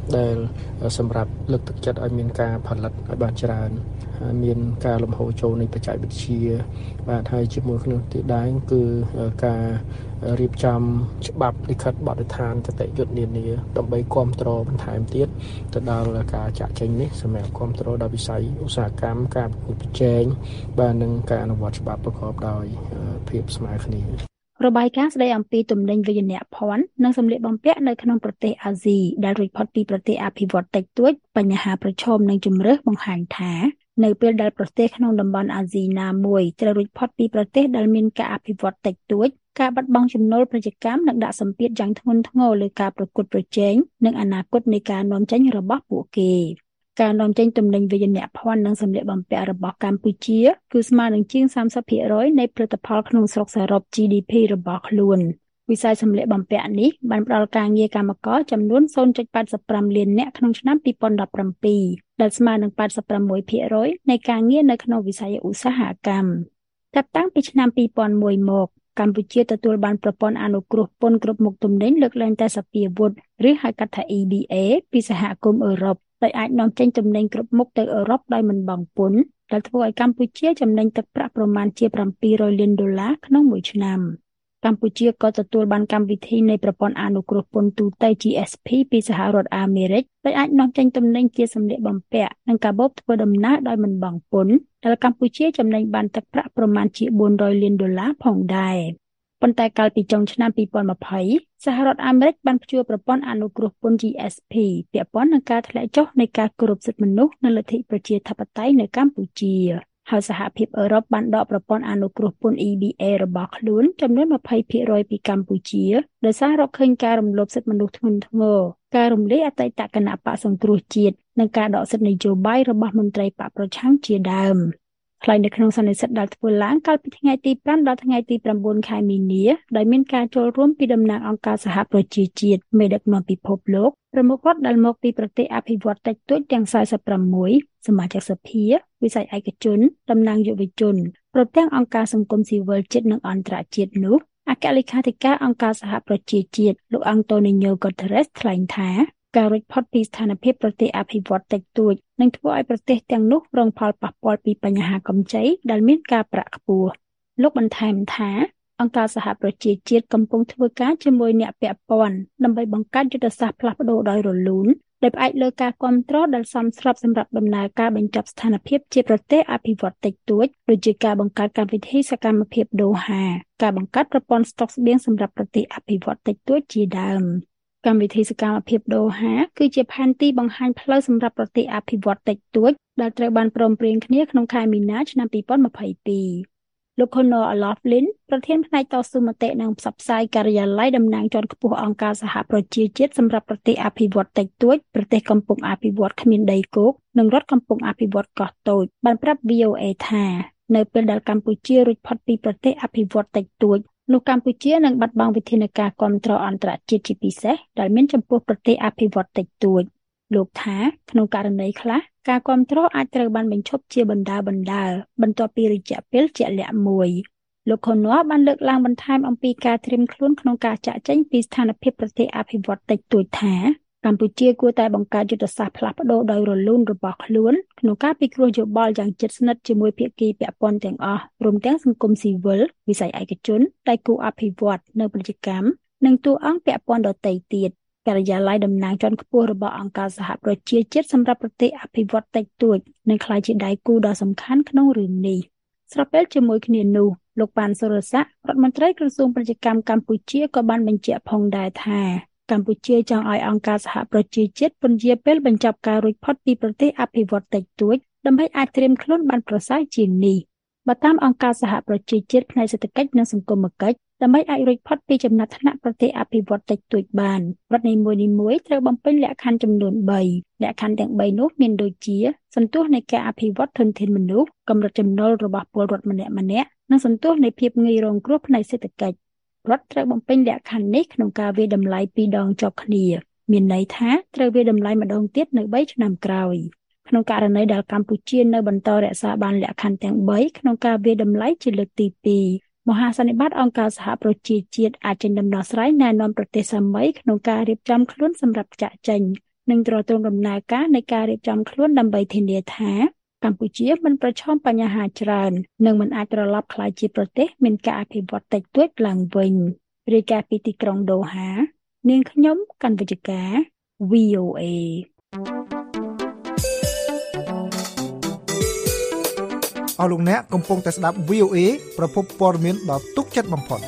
ដែលសម្រាប់លើកទឹកចិត្តឲ្យមានការផលិតឲ្យបានច្រើនមានការលំហូរចូលនៃបច្ចេកវិទ្យាបាទហើយជាមួយគ្នាទៀតដែរគឺការរៀបចំច្បាប់លិខិតបទដ្ឋានគតិយុត្តនានាដើម្បីគ្រប់គ្រងបន្ថែមទៀតទៅដល់ការចាក់ចេញនេះសម្រាប់គ្រប់គ្រងដល់វិស័យឧស្សាហកម្មការប្រកួតប្រជែងបាទនិងការអនុវត្តច្បាប់ប្រកបដោយភាពស្មើគ្នារបាយការណ៍ស្តីអំពីទំនិញវិញ្ញាណភ័ណ្ឌនិងសម្លៀកបំពាក់នៅក្នុងប្រទេសអាស៊ីដែលរួចផុតពីប្រទេសអភិវឌ្ឍតិចតួចបញ្ហាប្រឈមនិងជម្រើសបង្ហាញថានៅពេលដែលប្រទេសក្នុងតំបន់អាស៊ីណាមួយត្រូវរួចផុតពីប្រទេសដែលមានការអភិវឌ្ឍតិចតួចការបាត់បង់ចំណូលប្រជាកម្មនឹងដាក់សម្ពាធយ៉ាងធ្ងន់ធ្ងរលើការប្រកួតប្រជែងនិងអនាគតនៃការនាំចេញរបស់ពួកគេការនាំចេញទំនិញវិញ្ញាណភ័ណ្ឌនិងសម្លៀកបំពាក់របស់កម្ពុជាគឺស្មើនឹងជាង សាមសិបភាគរយ នៃផលិតផលក្នុងស្រុកសរុប ជី ឌី ភី របស់ខ្លួនវិស័យសម្លៀកបំពាក់នេះបានផ្ដល់ការងារកម្មករចំនួន ศูนย์จุดแปดห้า លាននាក់ក្នុងឆ្នាំពីរពាន់ដប់ប្រាំពីរដែលស្មើនឹង แปดสิบหกភាគរយ នៃការងារនៅក្នុងវិស័យឧស្សាហកម្មចាប់តាំងពីឆ្នាំពីរពាន់មួយមកកម្ពុជាទទួលបានប្រព័ន្ធអនុគ្រោះពន្ធគ្រប់មុខទំនិញលើកលែងតែសពាវុធឬហៅកាត់ថា E B A ពីសហគមន៍អឺរ៉ុបដោយអាចនាំចេញទំនិញគ្រប់មុខទៅអឺរ៉ុបដោយមិនបង់ពន្ធដែលធ្វើឲ្យកម្ពុជាចំណេញទឹកប្រាក់ប្រមាណជា ប្រាំពីររយលានដុល្លារក្នុងមួយឆ្នាំកម្ពុជាក៏ទទួលបានកម្មវិធីនៃប្រព័ន្ធអនុគ្រោះពន្ធទូទៅ G S P ពីសហរដ្ឋអាមេរិកដោយអាចនាំចេញទំនិញជាសម្លៀកបំពាក់និងកាបូបធ្វើដំណើរដោយមិនបង់ពន្ធដែលកម្ពុជាចំណេញបានទឹកប្រាក់ប្រមាណជា បួនរយលានដុល្លារផងដែរប៉ុន្តែកាលពីចុងឆ្នាំពីរពាន់ยี่สิบសហរដ្ឋអាមេរិកបានព្យួរប្រព័ន្ធអនុគ្រោះពន្ធ G S P ពាក់ព័ន្ធនឹងការធ្លាក់ចុះនៃការគោរពសិទ្ធិមនុស្សនិងលទ្ធិប្រជាធិបតេយ្យនៅកម្ពុជាហើយសហភាពអឺរ៉ុបបានដកប្រព័ន្ធអនុគ្រោះពន្ធ E B A របស់ខ្លួនចំនួនยี่สิบភាគរយ ពីកម្ពុជាដោយសាររកឃើញការរំលោភសិទ្ធិមនុស្សធ្ងន់ធ្ងរការរំលាយអតីតគណៈបក្សសង្គ្រោះជាតិនិងការដកសិទ្ធិនយោបាយរបស់មន្ត្រីបកប្រឆាំងជាដើមថ្លែងនៅក្នុងសន្និសីទដែលធ្វើឡើងកាលពីថ្ងៃទីប្រាំដល់ថ្ងៃទីប្រាំបួនខែមីនាដោយមានការចូលរួមពីតំណាងអង្គការសហប្រជាជាតិមេដឹកនាំពិភពលោកប្រមុខរដ្ឋដែលមកពីប្រទេសអភិវឌ្ឍតិចតួចទាំងสี่สิบหกសមាជិកសភាវិស័យឯកជនតំណាងយុវជនព្រមទាំងអង្គការសង្គមស៊ីវិលជាតិនិងអន្តរជាតិនោះអគ្គលេខាធិការអង្គការសហប្រជាជាតិលោកអាង់តូនីញ៉ូ ហ្គូតេរ៉េសថ្លែងថាការរួចផុតពីស្ថានភាពប្រទេសអភិវឌ្ឍតិចតួចនឹងធ្វើឲ្យប្រទេសទាំងនោះរងផលប៉ះពាល់ពីបញ្ហាកម្ចីដែលមានការប្រាក់ខ្ពស់លោកបន្ថែមថាអង្គការសហប្រជាជាតិកំពុងធ្វើការជាមួយអ្នកពាក់ព័ន្ធដើម្បីបង្កើតយុទ្ធសាស្ត្រផ្លាស់ប្តូរដោយរលូនដោយផ្អែកលើការគាំទ្រដែលសមស្របសម្រាប់ដំណើរការបញ្ចប់ស្ថានភាពជាប្រទេសអភិវឌ្ឍតិចតួចដូចជាការបង្កើតកម្មវិធីសកម្មភាពដូហាការបង្កើតប្រព័ន្ធស្តុកស្បៀងសម្រាប់ប្រទេសអភិវឌ្ឍតិចតួចជាដើមកម្មវិធីសកម្មភាពដូហាគឺជាផែនទីបង្ហាញផ្លូវសម្រាប់ប្រទេសអភិវឌ្ឍតិចតួចដែលត្រូវបានព្រមព្រៀងគ្នាក្នុងខែមីនាឆ្នាំពីរពាន់ยี่สิบสองលោក Connor O'Loughlin ប្រធានផ្នែកតស៊ូមតិនិងផ្សព្វផ្សាយការិយាល័យតំណាងជាន់ខ្ពស់អង្គការសហប្រជាជាតិសម្រាប់ប្រទេសអភិវឌ្ឍតិចតួចប្រទេសកំពុងអភិវឌ្ឍគ្មានដីគោកនិងរដ្ឋកំពុងអភិវឌ្ឍកោះតូចបានប្រាប់ V O A ថានៅពេលដែលកម្ពុជារួចផុតពីប្រទេសអភិវឌ្ឍតិចតួចនោះកម្ពុជានឹងបាត់បង់វិធានការគាំទ្រអន្តរជាតិជាពិសេសដែលមានចំពោះប្រទេសអភិវឌ្ឍតិចតួចលោកថាក្នុងករណីខ្លះការគាំទ្រអាចត្រូវបានបញ្ឈប់ជាបណ្ដាបណ្ដាបន្ទាប់ពីរយៈពេលជាក់លាក់មួយលោក Connor បានលើកឡើងបន្ថែមអំពីការត្រៀមខ្លួនក្នុងការចាក់ចែងពីស្ថានភាពប្រទេសអភិវឌ្ឍតិចតួចថាកម្ពុជាគួរតែបង្កើតយុទ្ធសាស្ត្រផ្លាស់ប្តូរដោយរលូនរបស់ខ្លួនក្នុងការពិគ្រោះយោបល់យ៉ាងជិតស្និទ្ធជាមួយភាគីពាក់ព័ន្ធទាំងអស់រួមទាំងសង្គមស៊ីវិលវិស័យឯកជនដៃគូអភិវឌ្ឍនៅពាណិជ្ជកម្មនិងតួអង្គពាក់ព័ន្ធដទៃទៀតការិយាល័យតំណាងជាន់ខ្ពស់របស់អង្គការសហប្រជាជាតិសម្រាប់ប្រទេសអភិវឌ្ឍតិចតួចនឹងក្លាយជាដៃគូដ៏សំខាន់ក្នុងរឿងនេះស្របពេលជាមួយគ្នានោះលោកប៉ាន់ សុរស័ក្តិរដ្ឋមន្ត្រីក្រសួងពាណិជ្ជកម្មកម្ពុជាក៏បានបញ្ជាក់ផងដែរថាកម្ពុជាចង់ឲ្យអង្គការសហប្រជាជាតិពន្យាពេលបញ្ចប់ការរួចផុតពីប្រទេសអភិវឌ្ឍតិចតួចដើម្បីអាចត្រៀមខ្លួនបានប្រសើរជាងនេះបើតាមអង្គការសហប្រជាជាតិផ្នែកសេដ្ឋកិច្ចនិងសង្គមគិច្ចដើម្បីអាចរួចផុតពីចំណាត់ថ្នាក់ប្រទេសអភិវឌ្ឍតិចតួចបានរដ្ឋនីមួយៗត្រូវបំពេញលក្ខខណ្ឌចំនួនបីលក្ខខណ្ឌទាំងបីនោះមានដូចជាសន្ទុះនៃការអភិវឌ្ឍធនធានមនុស្សកម្រិតចំណូលរបស់ពលរដ្ឋម្នាក់ម្នាក់និងសន្ទុះនៃភាពងាយរងគ្រោះផ្នែកសេដ្ឋកិច្ចរដ្ឋត្រូវបំពេញលក្ខខណ្ឌនេះក្នុងការវាយតម្លៃពីរដងជាប់គ្នាមានន័យថាត្រូវវាយតម្លៃម្ដងទៀតនៅបីឆ្នាំក្រោយក្នុងករណីដែលកម្ពុជានៅបន្តរក្សាបានលក្ខខណ្ឌទាំងបីក្នុងការវាយតម្លៃជាលើកទីពីរមហាសន្និបាតអង្គការសហប្រជាជាតិអាចចេញដំណោះស្រាយណែនាំប្រទេសសាមីក្នុងការរៀបចំខ្លួនសម្រាប់ចាក់ចេញនិងទ្រទ្រង់ដំណើរការនៃការរៀបចំខ្លួនដើម្បីធានាថាកម្ពុជាមិនប្រឈមបញ្ហាច្រើននិងមិនអាចត្រឡប់ក្លាយជាប្រទេសមានការអភិវឌ្ឍតិចតួចឡើងវិញរាយការណ៍ពីទីក្រុងដូហានាងខ្ញុំកណ្ឌវិជ្ជការ វី អូ เอអស់លោកអ្នកកំពុងតែស្ដាប់ វី អូ เอ ប្រភពព័ត៌មានដ៏ទុកចិត្តបំផុត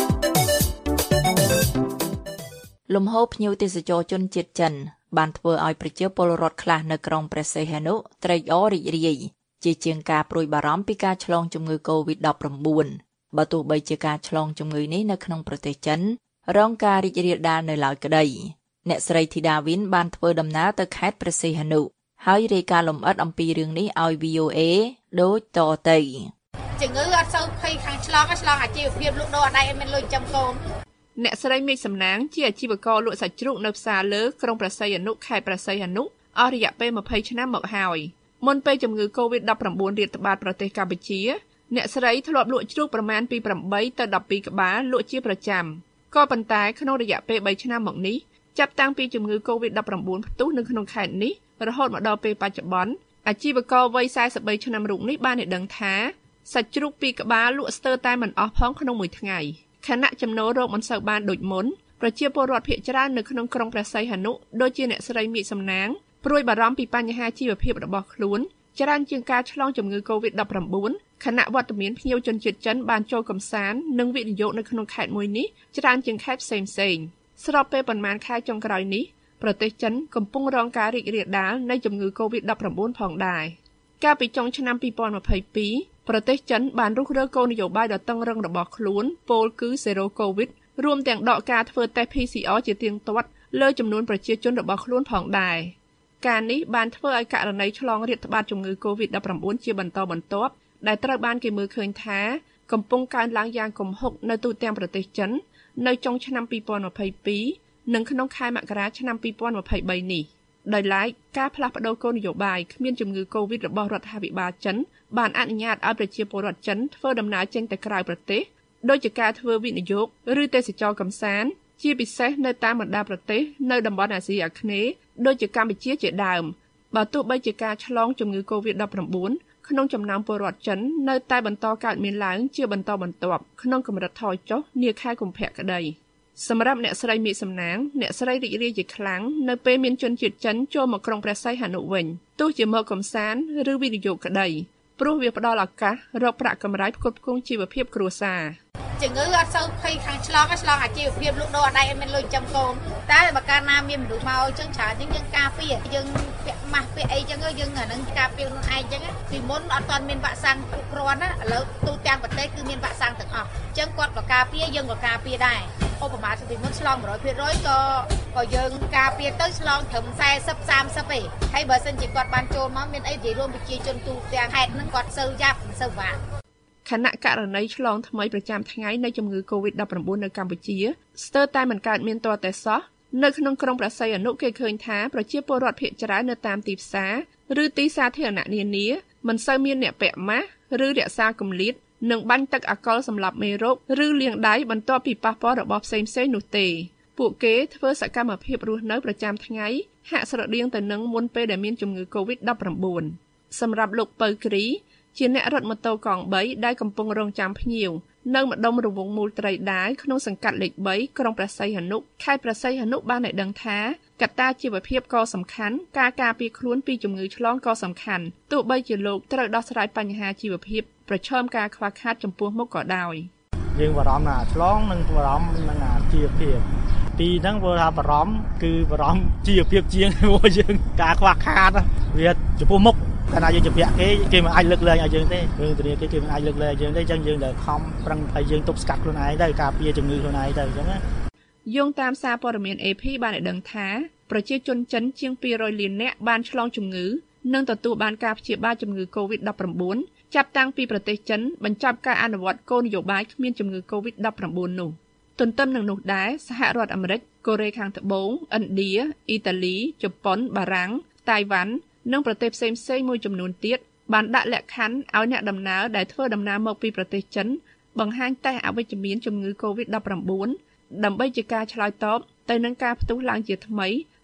លំហូរភ្ញៀវទេសចរជនជាតិចិនបានធ្វើឲ្យប្រជាពលរដ្ឋខ្លះនៅក្រុងព្រះសីហនុត្រេកអររីករាយជាជាងការព្រួយបារម្ភពីការឆ្លងជំងឺ កូវីដ ដប់ប្រាំបួន បើទោះបីជាការឆ្លងជំងឺនេះនៅក្នុងប្រទេសចិនរងការរីករាលដាលនៅឡើយក្តីអ្នកស្រីធីតាវិនបានធ្វើដំណើរទៅខេត្តព្រះសីហនុហើយរាយការណ៍លម្អិតអំពីរឿងនេះឲ្យ វី អូ เอ ដូចតទៅជំងឺអត់សូវភ័យខាងឆ្លងឆ្លងអាជីវភាពលក់ដូរអត់ដៃមានលុយចាំកូនអ្នកស្រីមេឃសំណាងជាអាជីវករលក់សាច់ជ្រូកនៅផ្សារលើក្រុងព្រះសីហនុខេត្តព្រះសីហនុអស់រយៈពេលម្ភៃឆ្នាំមកហើយមុនពេលជំងឺ កូវីដ ដប់ប្រាំបួន រាតត្បាតប្រទេសកម្ពុជាអ្នកស្រីធ្លាប់លក់ជ្រូកប្រមាណពីប្រាំបីទៅដប់ពីរក្បាលលក់ជាប្រចាំក៏ប៉ុន្តែក្នុងរយៈពេលបីឆ្នាំមកនេះចាប់តាំងពីជំងឺ កូវីដ ដប់ប្រាំបួន ផ្ទុះនៅក្នុងខេត្តនេះរហូតមកដល់ពេលបច្ចុប្បន្នអាជីវករវ័យសែសិបបីឆ្នាំរូបនេះបានឲ្យដឹងថាសាច់ជ្រូកពីរក្បាលលក់ស្ទើរតែមិនអស់ផងក្នុងមួយថ្ងៃខណៈចំណូលរកមិនសូវបានដូចមុនប្រជាពលរដ្ឋភាគច្រើននៅក្នុងក្រុងព្រះសីហនុដូចជាអ្នកស្រីមេឃសំណាងព្រួយបារម្ភពីបញ្ហាជីវភាពរបស់ខ្លួនច្រើនជាងការឆ្លងជំងឺ កូវីដ ដប់ប្រាំបួន ខណៈវត្តមានភ្ញៀវជនជាតិចិនបានចូលកម្សាន្តនិងវិនិយោគនៅក្នុងខេត្តមួយនេះច្រើនជាងខេត្តផ្សេងៗស្របពេលប៉ុន្មានខែចុងក្រោយនេះប្រទេសចិនកំពុងរងការរីករាលដាលនៃជំងឺ កូវីដ ដប់ប្រាំបួន ផងដែរកាលពីចុងឆ្នាំពីរពាន់ម្ភៃពីរប្រទេសចិនបានរុះរើគោលនយោបាយដ៏តឹងរ៉ឹងរបស់ខ្លួនពោលគឺ Zero COVID រួមទាំងដកការធ្វើតេស្ត ភី ស៊ី អរ ជាទៀងទាត់លើចំនួនប្រជាជនរបស់ខ្លួនផងដែរការនេះបានធ្វើឲ្យករណីឆ្លងរាតត្បាតជំងឺ កូវីដ ដប់ប្រាំបួន ជាបន្តបន្ទាប់ដែលត្រូវបានគេមើលឃើញថាកំពុងកើនឡើងយ៉ាងគំហុកនៅទូទាំងប្រទេសចិននៅចុងឆ្នាំពីរពាន់ម្ភៃពីរនិងក្នុងខែមករាឆ្នាំពីរពាន់ម្ភៃបីនេះដោយឡែកការផ្លាស់ប្តូរគោលនយោបាយគ្មានជំងឺ កូវីដ របស់រដ្ឋាភិបាលចិនបានអនុញ្ញាតឲ្យប្រជាពលរដ្ឋចិនធ្វើដំណើរចេញទៅក្រៅប្រទេសដោយជាការធ្វើវិនិយោគឬទេសចរកម្សាន្តជាពិសេសនៅតាមបណ្ដាប្រទេសនៅតំបន់អាស៊ីអាគ្នេយ៍ដូចជាកម្ពុជាជាដើមបើទោះបីជាការឆ្លងជំងឺ កូវីដ ដប់ប្រាំបួន ក្នុងចំណោមពលរដ្ឋចិននៅតែបន្តកើតមានឡើងជាបន្តបន្ទាប់ក្នុងកម្រិតថយចុះនាខែកុម្ភៈក្តីសម្រាប់អ្នកស្រីមេឃសំណាងអ្នកស្រីរីករាយជាខ្លាំងនៅពេលមានជនជាតិចិនចូលមកក្រុងព្រះសីហនុវិញទោះជាមកកំសាន្តឬវិនិយោគក្តីព្រោះវាផ្ដល់ឱកាសរកប្រាក់កម្រៃផ្គត់ផ្គង់ជីវភាពគ្រួសារជំងឺអត់សូវភ័យខាងឆ្លងឆ្លងអាជីវភាពលក់ដូរអត់ដៃមានលុយចាំកូនតែបើកាលណាមានមនុស្សមកអញ្ចឹងច្រើនយើងការពារយើងពាក់ម៉ាស់ពាក់អីអញ្ចឹងយើងអានឹងការពារខ្លួនឯងអញ្ចឹងពីមុនអត់ទាន់មានវ៉ាក់សាំងគ្រប់គ្រាន់ណាឥឡូវទូទាំងប្រទេសគឺមានវ៉ាក់សាំងទាំងអស់អញ្ចឹងគាត់ក៏ការពារយើងក៏ការពារដែរឧបមាពីមុនឆ្លង một trăm phần trăm ក៏ក៏យើងការពារទៅឆ្លងត្រឹម สี่สิบ สามสิบ ទេហើយបើសិនជាគាត់បានចូលមកមានអីនិយាយរួមប្រជាជនទូទាំងខេត្តហ្នឹងគាត់សូវយ៉ាប់សូវវ៉ាខណៈករណីឆ្លងថ្មីប្រចាំថ្ងៃនៃជំងឺ កូវីដ ដប់ប្រាំបួន នៅកម្ពុជាស្ទើរតែមិនកើតមានទាល់តែសោះនៅក្នុងក្រុងព្រះសីហនុគេឃើញថាប្រជាពលរដ្ឋភាគច្រើននៅតាមទីផ្សារឬទីសាធារណៈនានាមិនសូវមានអ្នកពាក់ម៉ាស់ឬរក្សាគម្លាតនិងបាញ់ទឹកអាល់កុលសម្រាប់មេរោគឬលាងដៃបន្ទាប់ពីប៉ះពាល់របស់ផ្សេងៗនោះទេពួកគេធ្វើសកម្មភាពរស់នៅប្រចាំថ្ងៃហាក់ស្រដៀងទៅនឹងមុនពេលដែលមានជំងឺ កូវីដ ដប់ប្រាំបួន សម្រាប់លោកពៅគ្រីជាអ្នករត់ម៉ូតូកង់បីដែលកំពុងរងចាំភ្ញៀវនៅម្ដុំរង្វង់មូលត្រីដាវក្នុងសង្កាត់លេខបីក្រុងព្រះសីហនុខេត្តព្រះសីហនុបានឲ្យដឹងថាកត្តាជីវភាពក៏សំខាន់ការការពារខ្លួនពីជំងឺឆ្លងក៏សំខាន់ទោះបីជាលោកត្រូវដោះស្រាយបញ្ហាជីវភាពប្រឈមការខ្វះខាតចំពោះមុខក៏ដោយយើងបារម្ភណាឆ្លងនិងបារម្ភនឹងអាជីវភាពពីហ្នឹងព្រោះថាបារម្ភគឺបារម្ភជីវភាពជាងព្រោះយើងការខ្វះខាតវាចំពោះមុខតែណាយើងជំពាក់គេគេមិនអាចលើកលែងឲ្យយើងទេរឿងធានាគេគេមិនអាចលើកលែងឲ្យយើងទេអញ្ចឹងយើងត្រូវខំប្រឹងឲ្យយើងទប់ស្កាត់ខ្លួនឯងទៅការពារជំងឺខ្លួនឯងទៅអញ្ចឹងណាយោងតាមសារព័ត៌មាន เอ พี បានឲ្យដឹងថាប្រជាជនចិនជាងពីររយលាននាក់បានឆ្លងជំងឺនិងទទួលបានការព្យាបាលជំងឺ កូវីដ ដប់ប្រាំបួន ចាប់តាំងពីប្រទេសចិនបញ្ចប់ការអនុវត្តគោលនយោបាយគ្មានជំងឺ កូវីដ ដប់ប្រាំបួន នោះទន្ទឹមនឹងនោះដែរសហរដ្ឋអាមេរិកកូរ៉េខាងត្បូងឥណ្ឌាអ៊ីតាលីជប៉ុនបារាំងតៃវ៉ាន់និងប្រទេសផ្សេងៗមួយចំនួនទៀតបានដាក់លក្ខខណ្ឌឲ្យអ្នកដំណើរដែលធ្វើដំណើរមកពីប្រទេសចិនបង្ហាញតេស្តអវិជ្ជមានជំងឺ កូវីដ ដប់ប្រាំបួន ដើម្បីជាការឆ្លើយតបទៅនឹងការផ្ទុះឡើងជាថ្មី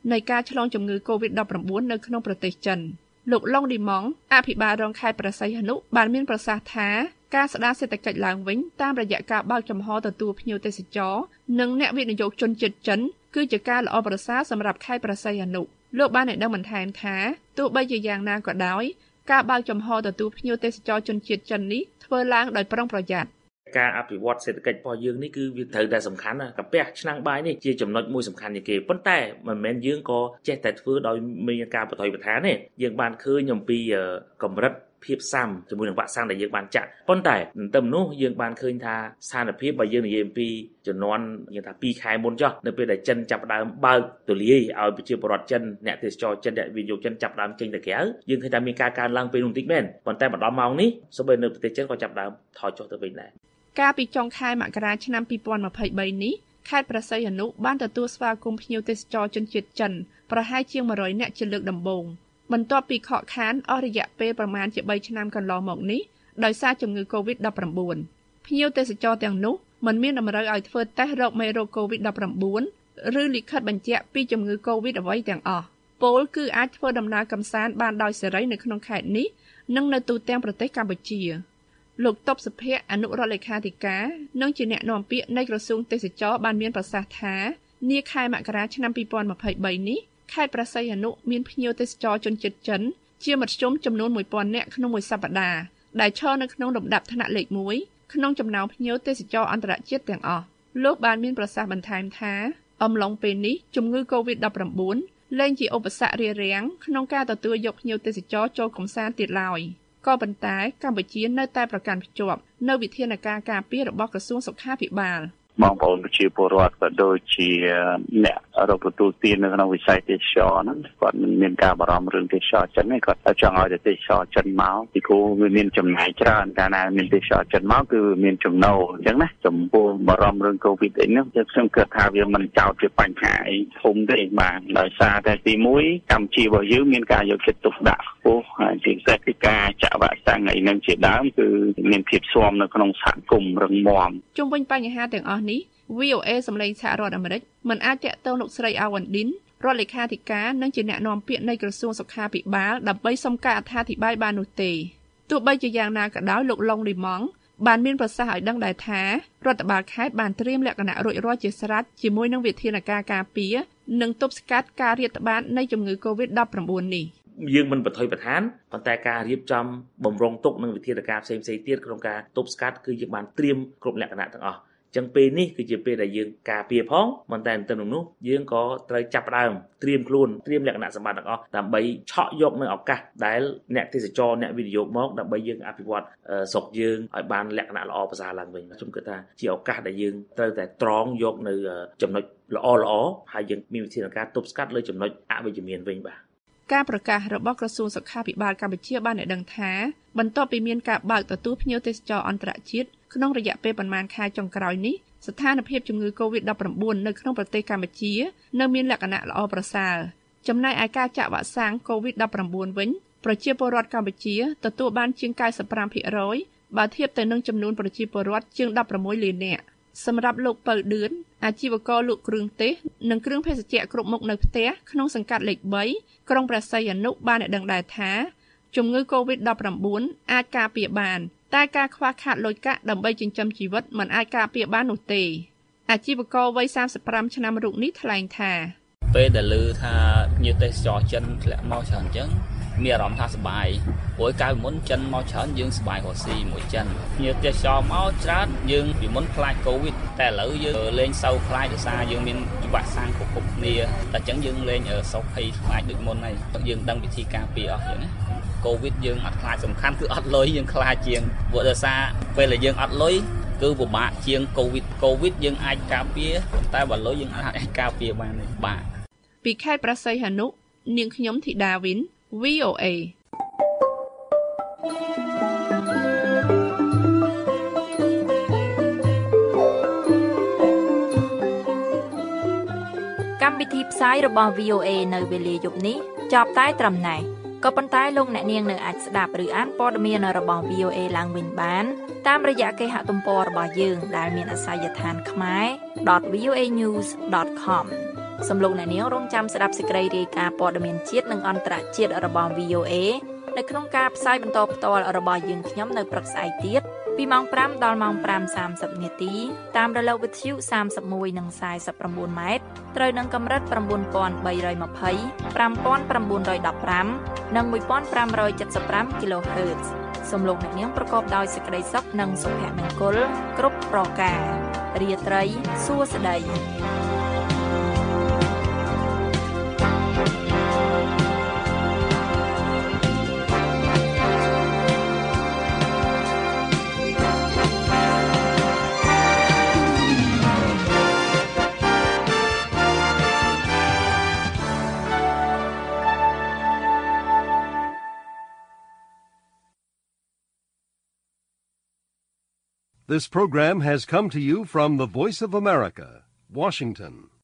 នៃការឆ្លងជំងឺ កូវីដ ដប់ប្រាំបួន នៅក្នុងប្រទេសចិនលោកឡុងឌីម៉ង់អភិបាលរងខេត្តព្រះសីហនុបានមានប្រសាសន៍ថាការស្ដារសេដ្ឋកិច្ចឡើងវិញតាមរយៈការបើកចំហទទួលភ្ញៀវទេសចរនិងអ្នកវិនិយោគជនជាតិចិនគឺជាការល្អប្រសើរសម្រាប់ខេត្តព្រះសីហនុលោកបានឲ្យដឹងបន្ថែមថាទោះបីជាយ៉ាងណាក៏ដោយការបើកចំហទទួលភ្ញៀវទេសចរជនជាតិចិននេះធ្វើឡើងដោយប្រុងប្រយ័ត្នការអភិវឌ្ឍសេដ្ឋកិច្ចរបស់យើងនេះគឺវាត្រូវតែសំខាន់ណាកាពះឆ្នាំងបាយនេះជាចំណុចមួយសំខាន់ជាងគេប៉ុន្តែមិនមែនយើងក៏ចេះតែធ្វើដោយមានការបថុយបឋានទេយើងបានឃើញអំពីកម្រិតភាពស៊ាំជាមួយនឹងវ៉ាក់សាំងដែលយើងបានចាក់ប៉ុន្តែទៅនោះយើងបានឃើញថាស្ថានភាពបើយើងនិយាយអំពីចំនួនយើងថាពីរខែមុនចុះនៅពេលដែលចិនចាប់ផ្ដើមបើកទូលាយឲ្យប្រជាពលរដ្ឋចិនអ្នកទេសចរចិនអ្នកវិនិយោគចិនចាប់ផ្ដើមចេញទៅក្រៅយើងឃើញថាមានការកើនឡើងពេលនោះបន្តិចមែនប៉ុន្តែមកដល់ម៉ោងនេះសូម្បីនៅប្រទេសចិនក៏ចាប់ផ្ដើមថយចុះទៅវិញដែរកាលពីចុងខែមករាឆ្នាំពីរពាន់ម្ភៃបីនេះខេត្តព្រះសីហនុបានទទួលស្វាគមន៍ភ្ញៀវទេសចរជនជាតិចិនប្រហែលជាងមួយរយនាក់ជាលើកដំបូងបន្ទាប់ពីខកខានអស់រយៈពេលប្រមាណជាបីឆ្នាំកន្លងមកនេះដោយសារជំងឺ កូវីដ ដប់ប្រាំបួន ភ្ញៀវទេសចរទាំងនោះមិនមានតម្រូវឲ្យធ្វើតេស្តរកមេរោគ កូវីដ ដប់ប្រាំបួន ឬលិខិតបញ្ជាក់ពីជំងឺ កូវីដ អ្វីទាំងអស់ពលគឺអាចធ្វើដំណើរកម្សាន្តបានដោយសេរីនៅក្នុងខេត្តនេះនិងនៅទូទាំងប្រទេសកម្ពុជាលោកតបសុភ័ក្រអនុរដ្ឋលេខាធិការនិងជាអ្នកនាំពាក្យនៃក្រសួងទេសចរបានមានប្រសាសន៍ថានាខែមករាឆ្នាំពីរពាន់ម្ភៃបីនេះខេត្តព្រះសីហនុមានភ្ញៀវទេសចរជនជាតិចិនជាមធ្យមចំនួនមួយពាន់នាក់ក្នុងមួយសប្តាហ៍ដែលឈរនៅក្នុងលំដាប់ថ្នាក់លេខមួយក្នុងចំណោមភ្ញៀវទេសចរអន្តរជាតិទាំងអស់លោកបានមានប្រសាសន៍បន្ថែមថាអំឡុងពេលនេះជំងឺ កូវីដ ដប់ប្រាំបួន លែងជាឧបសគ្គរារាំងក្នុងការទទួលយកភ្ញៀវទេសចរចូលកម្សាន្តទៀតឡើយក៏ប៉ុន្តែកម្ពុជានៅតែប្រកាន់ខ្ជាប់នៅវិធានការការពាររបស់ក្រសួងសុខាភិបាលបងប្អូនប្រជាពលរដ្ឋក៏ដូចជាអ្នករកទទួលទាននៅក្នុងវិស័យទេសចរហ្នឹងគាត់មិនមានការបារម្ភរឿងទេសចរចិនទេគាត់ចង់ឲ្យទេសចរចិនមកពីព្រោះវាមានចំណាយច្រើនកាលណាមានទេសចរចិនមកគឺមានចំណូលអញ្ចឹងណាចំពោះបារម្ភរឿងកូវីដអីហ្នឹងខ្ញុំគិតថាវាមិនចោតជាបញ្ហាអីធំទេបាទដោយសារតែទីមួយកម្ពុជារបស់យើងមានការយកចិត្តទុកដាក់ខ្ពស់ហើយជាពិសេសគឺការចាក់វ៉ាក់សាំងអីហ្នឹងជាដើមគឺមានភាពស៊ាំនៅក្នុងសហគមន៍រឹងមាំជុំវិញបញ្ហាទាំងអស់នេះ វី អូ เอ សម្លេងសហរដ្ឋអាមេរិកមិនអាចតាក់ទងលោកស្រីអាវ៉ាន់ឌិនរដ្ឋលេខាធិការនិងជាអ្នកនាំពាក្យនៃក្រសួងសុខាភិបាលដើម្បីសុំការអត្ថាធិប្បាយបាននោះទេទោះបីជាយ៉ាងណាក៏ដោយលោកឡុងឌីម៉ង់បានមានប្រសាសន៍ឲ្យដឹងដែរថារដ្ឋបាលខេត្តបានត្រៀមលក្ខណៈរួចរាល់ជាស្រេចជាមួយនឹងវិធានការការពារនិងទប់ស្កាត់ការរាតត្បាតនៃជំងឺ កូវីដ ដប់ប្រាំបួន នេះយើងមិនបថុយបឋានប៉ុន្តែការរៀបចំបំរុងទុកនឹងវិធានការផ្សេងៗទៀតក្នុងការទប់ស្កាត់គឺយើងបានត្រៀមគ្រប់លក្ខណៈទាំងអស់ចឹងពេលនេះគឺជាពេលដែលយើងការពារផងប៉ុន្តែទៅនឹងនោះយើងក៏ត្រូវចាប់ផ្ដើមត្រៀមខ្លួនត្រៀមលក្ខណៈសម្បត្តិទាំងអស់ដើម្បីឆក់យកនៅឱកាសដែលអ្នកទេសចរអ្នកវិនិយោគមកដើម្បីយើងអភិវឌ្ឍស្រុកយើងឲ្យបានលក្ខណៈល្អប្រសើរឡើងវិញខ្ញុំគិតថាជាឱកាសដែលយើងត្រូវតែត្រង់យកនៅចំណុចល្អល្អហើយយើងមានវិធានការទប់ស្កាត់លើចំណុចអវិជ្ជមានវិញបាទការប្រកាសរបស់ក្រសួងសុខាភិបាលកម្ពុជាបានឲ្យដឹងថាបន្ទាប់ពីមានការបើកទទួលភ្ញៀវទេសចរអន្តរជាតិក្នុងរយៈពេលប្រមាណខែចុងក្រោយនេះស្ថានភាពជំងឺ កូវីដ ដប់ប្រាំបួន នៅក្នុងប្រទេសកម្ពុជានៅមានលក្ខណៈល្អប្រសើរចំណែកឯការចាក់វ៉ាក់សាំង កូវីដ ដប់ប្រាំបួន វិញប្រជាពលរដ្ឋកម្ពុជាទទួលបានជាង កៅសិបប្រាំភាគរយ បើធៀបទៅនឹងចំនួនប្រជាពលរដ្ឋជាងដប់ប្រាំមួយលាននាក់សម្រាប់លោកពៅឌឿនអាជីវករលក់គ្រឿងទេសនិងគ្រឿងភេសជ្ជៈគ្រប់មុខនៅផ្ទះក្នុងសង្កាត់លេខបីក្រុងព្រះសីហនុបានឲ្យដឹងដែរថាជំងឺ កូវីដ ដប់ប្រាំបួន អាចការពារបានតែការខ្វះខាតលុយកាក់ដើម្បីចិញ្ចឹមជីវិតមិនអាចការពារបាននោះទេអាជីវករវ័យសាមសិបប្រាំឆ្នាំរូបនេះថ្លែងថាពេលដែលឮថាភ្ញៀវទេសចរចិនធ្លាក់មកច្រើនអញ្ចឹងមានអារម្មណ៍ថាសប្បាយព្រោះកាលពីមុនចិនមកច្រើនយើងសប្បាយរស់ស៊ីមួយចិនភ្ញៀវទេសចរមកច្រើនយើងពីមុនខ្លាចកូវីដតែឥឡូវយើងលេងសូវខ្លាចដោយសារយើងមានវ៉ាក់សាំងគ្រប់គ្រប់គ្នាតែអញ្ចឹងយើងលេងសោកភ័យខ្លាចដូចមុនហើយយើងដឹងវិធីការពារអស់ចឹងណាកូវីដយើងអត់ខ្លាចសំខាន់គឺអត់លុយយើងខ្លាចជាងព្រោះដោយសារពេលដែលយើងអត់លុយគឺពិបាកជាងកូវីដកូវីដយើងអាចការពារតែបើលុយយើងអាចការពារបានទេបាទពីខេត្តព្រះសីហនុនាងខ្ញុំធីតាវិន វី អូ เอកម្មវិធីផ្សាយរបស់ វី អូ เอ នៅវេលាយប់នេះចប់តែត្រឹមណេះក៏ប៉ុន្តែលោកអ្នកនាងនៅអាចស្ដាប់ឬអានព័ត៌មានរបស់ វី អូ เอ ឡើងវិញបានតាមរយៈគេហទំព័ររបស់យើងដែលមានអាសយដ្ឋាន ខ្មែរ ដត វី អូ เอ news ដត com សំលោកអ្នកនាងរងចាំស្ដាប់សេចក្តីរាយការណ៍ព័ត៌មានជាតិនិងអន្តរជាតិរបស់ វី អូ អេ នៅក្នុងការផ្សាយបន្តផ្ទាល់របស់យើងខ្ញុំនៅព្រឹកស្អែកទៀតពីម៉ោងប្រាំដល់ម៉ោងប្រាំសាមសិបនាទីតាមរលកវិទ្យុសាមសិបមួយនិងខ្សែសិប៩ម៉ែត្រត្រូវនឹងកម្រិត៩បី២០ ៥៩១៥ និងមួយពាន់ប្រាំរយเจ็ดสิบห้า kHz សំលោកអ្នកនាងប្រកបដោយសេចក្តីសុខនិងសុភមង្គលគ្រប់ប្រការរាត្រីសួស្តី This program has come to you from the Voice of America, Washington.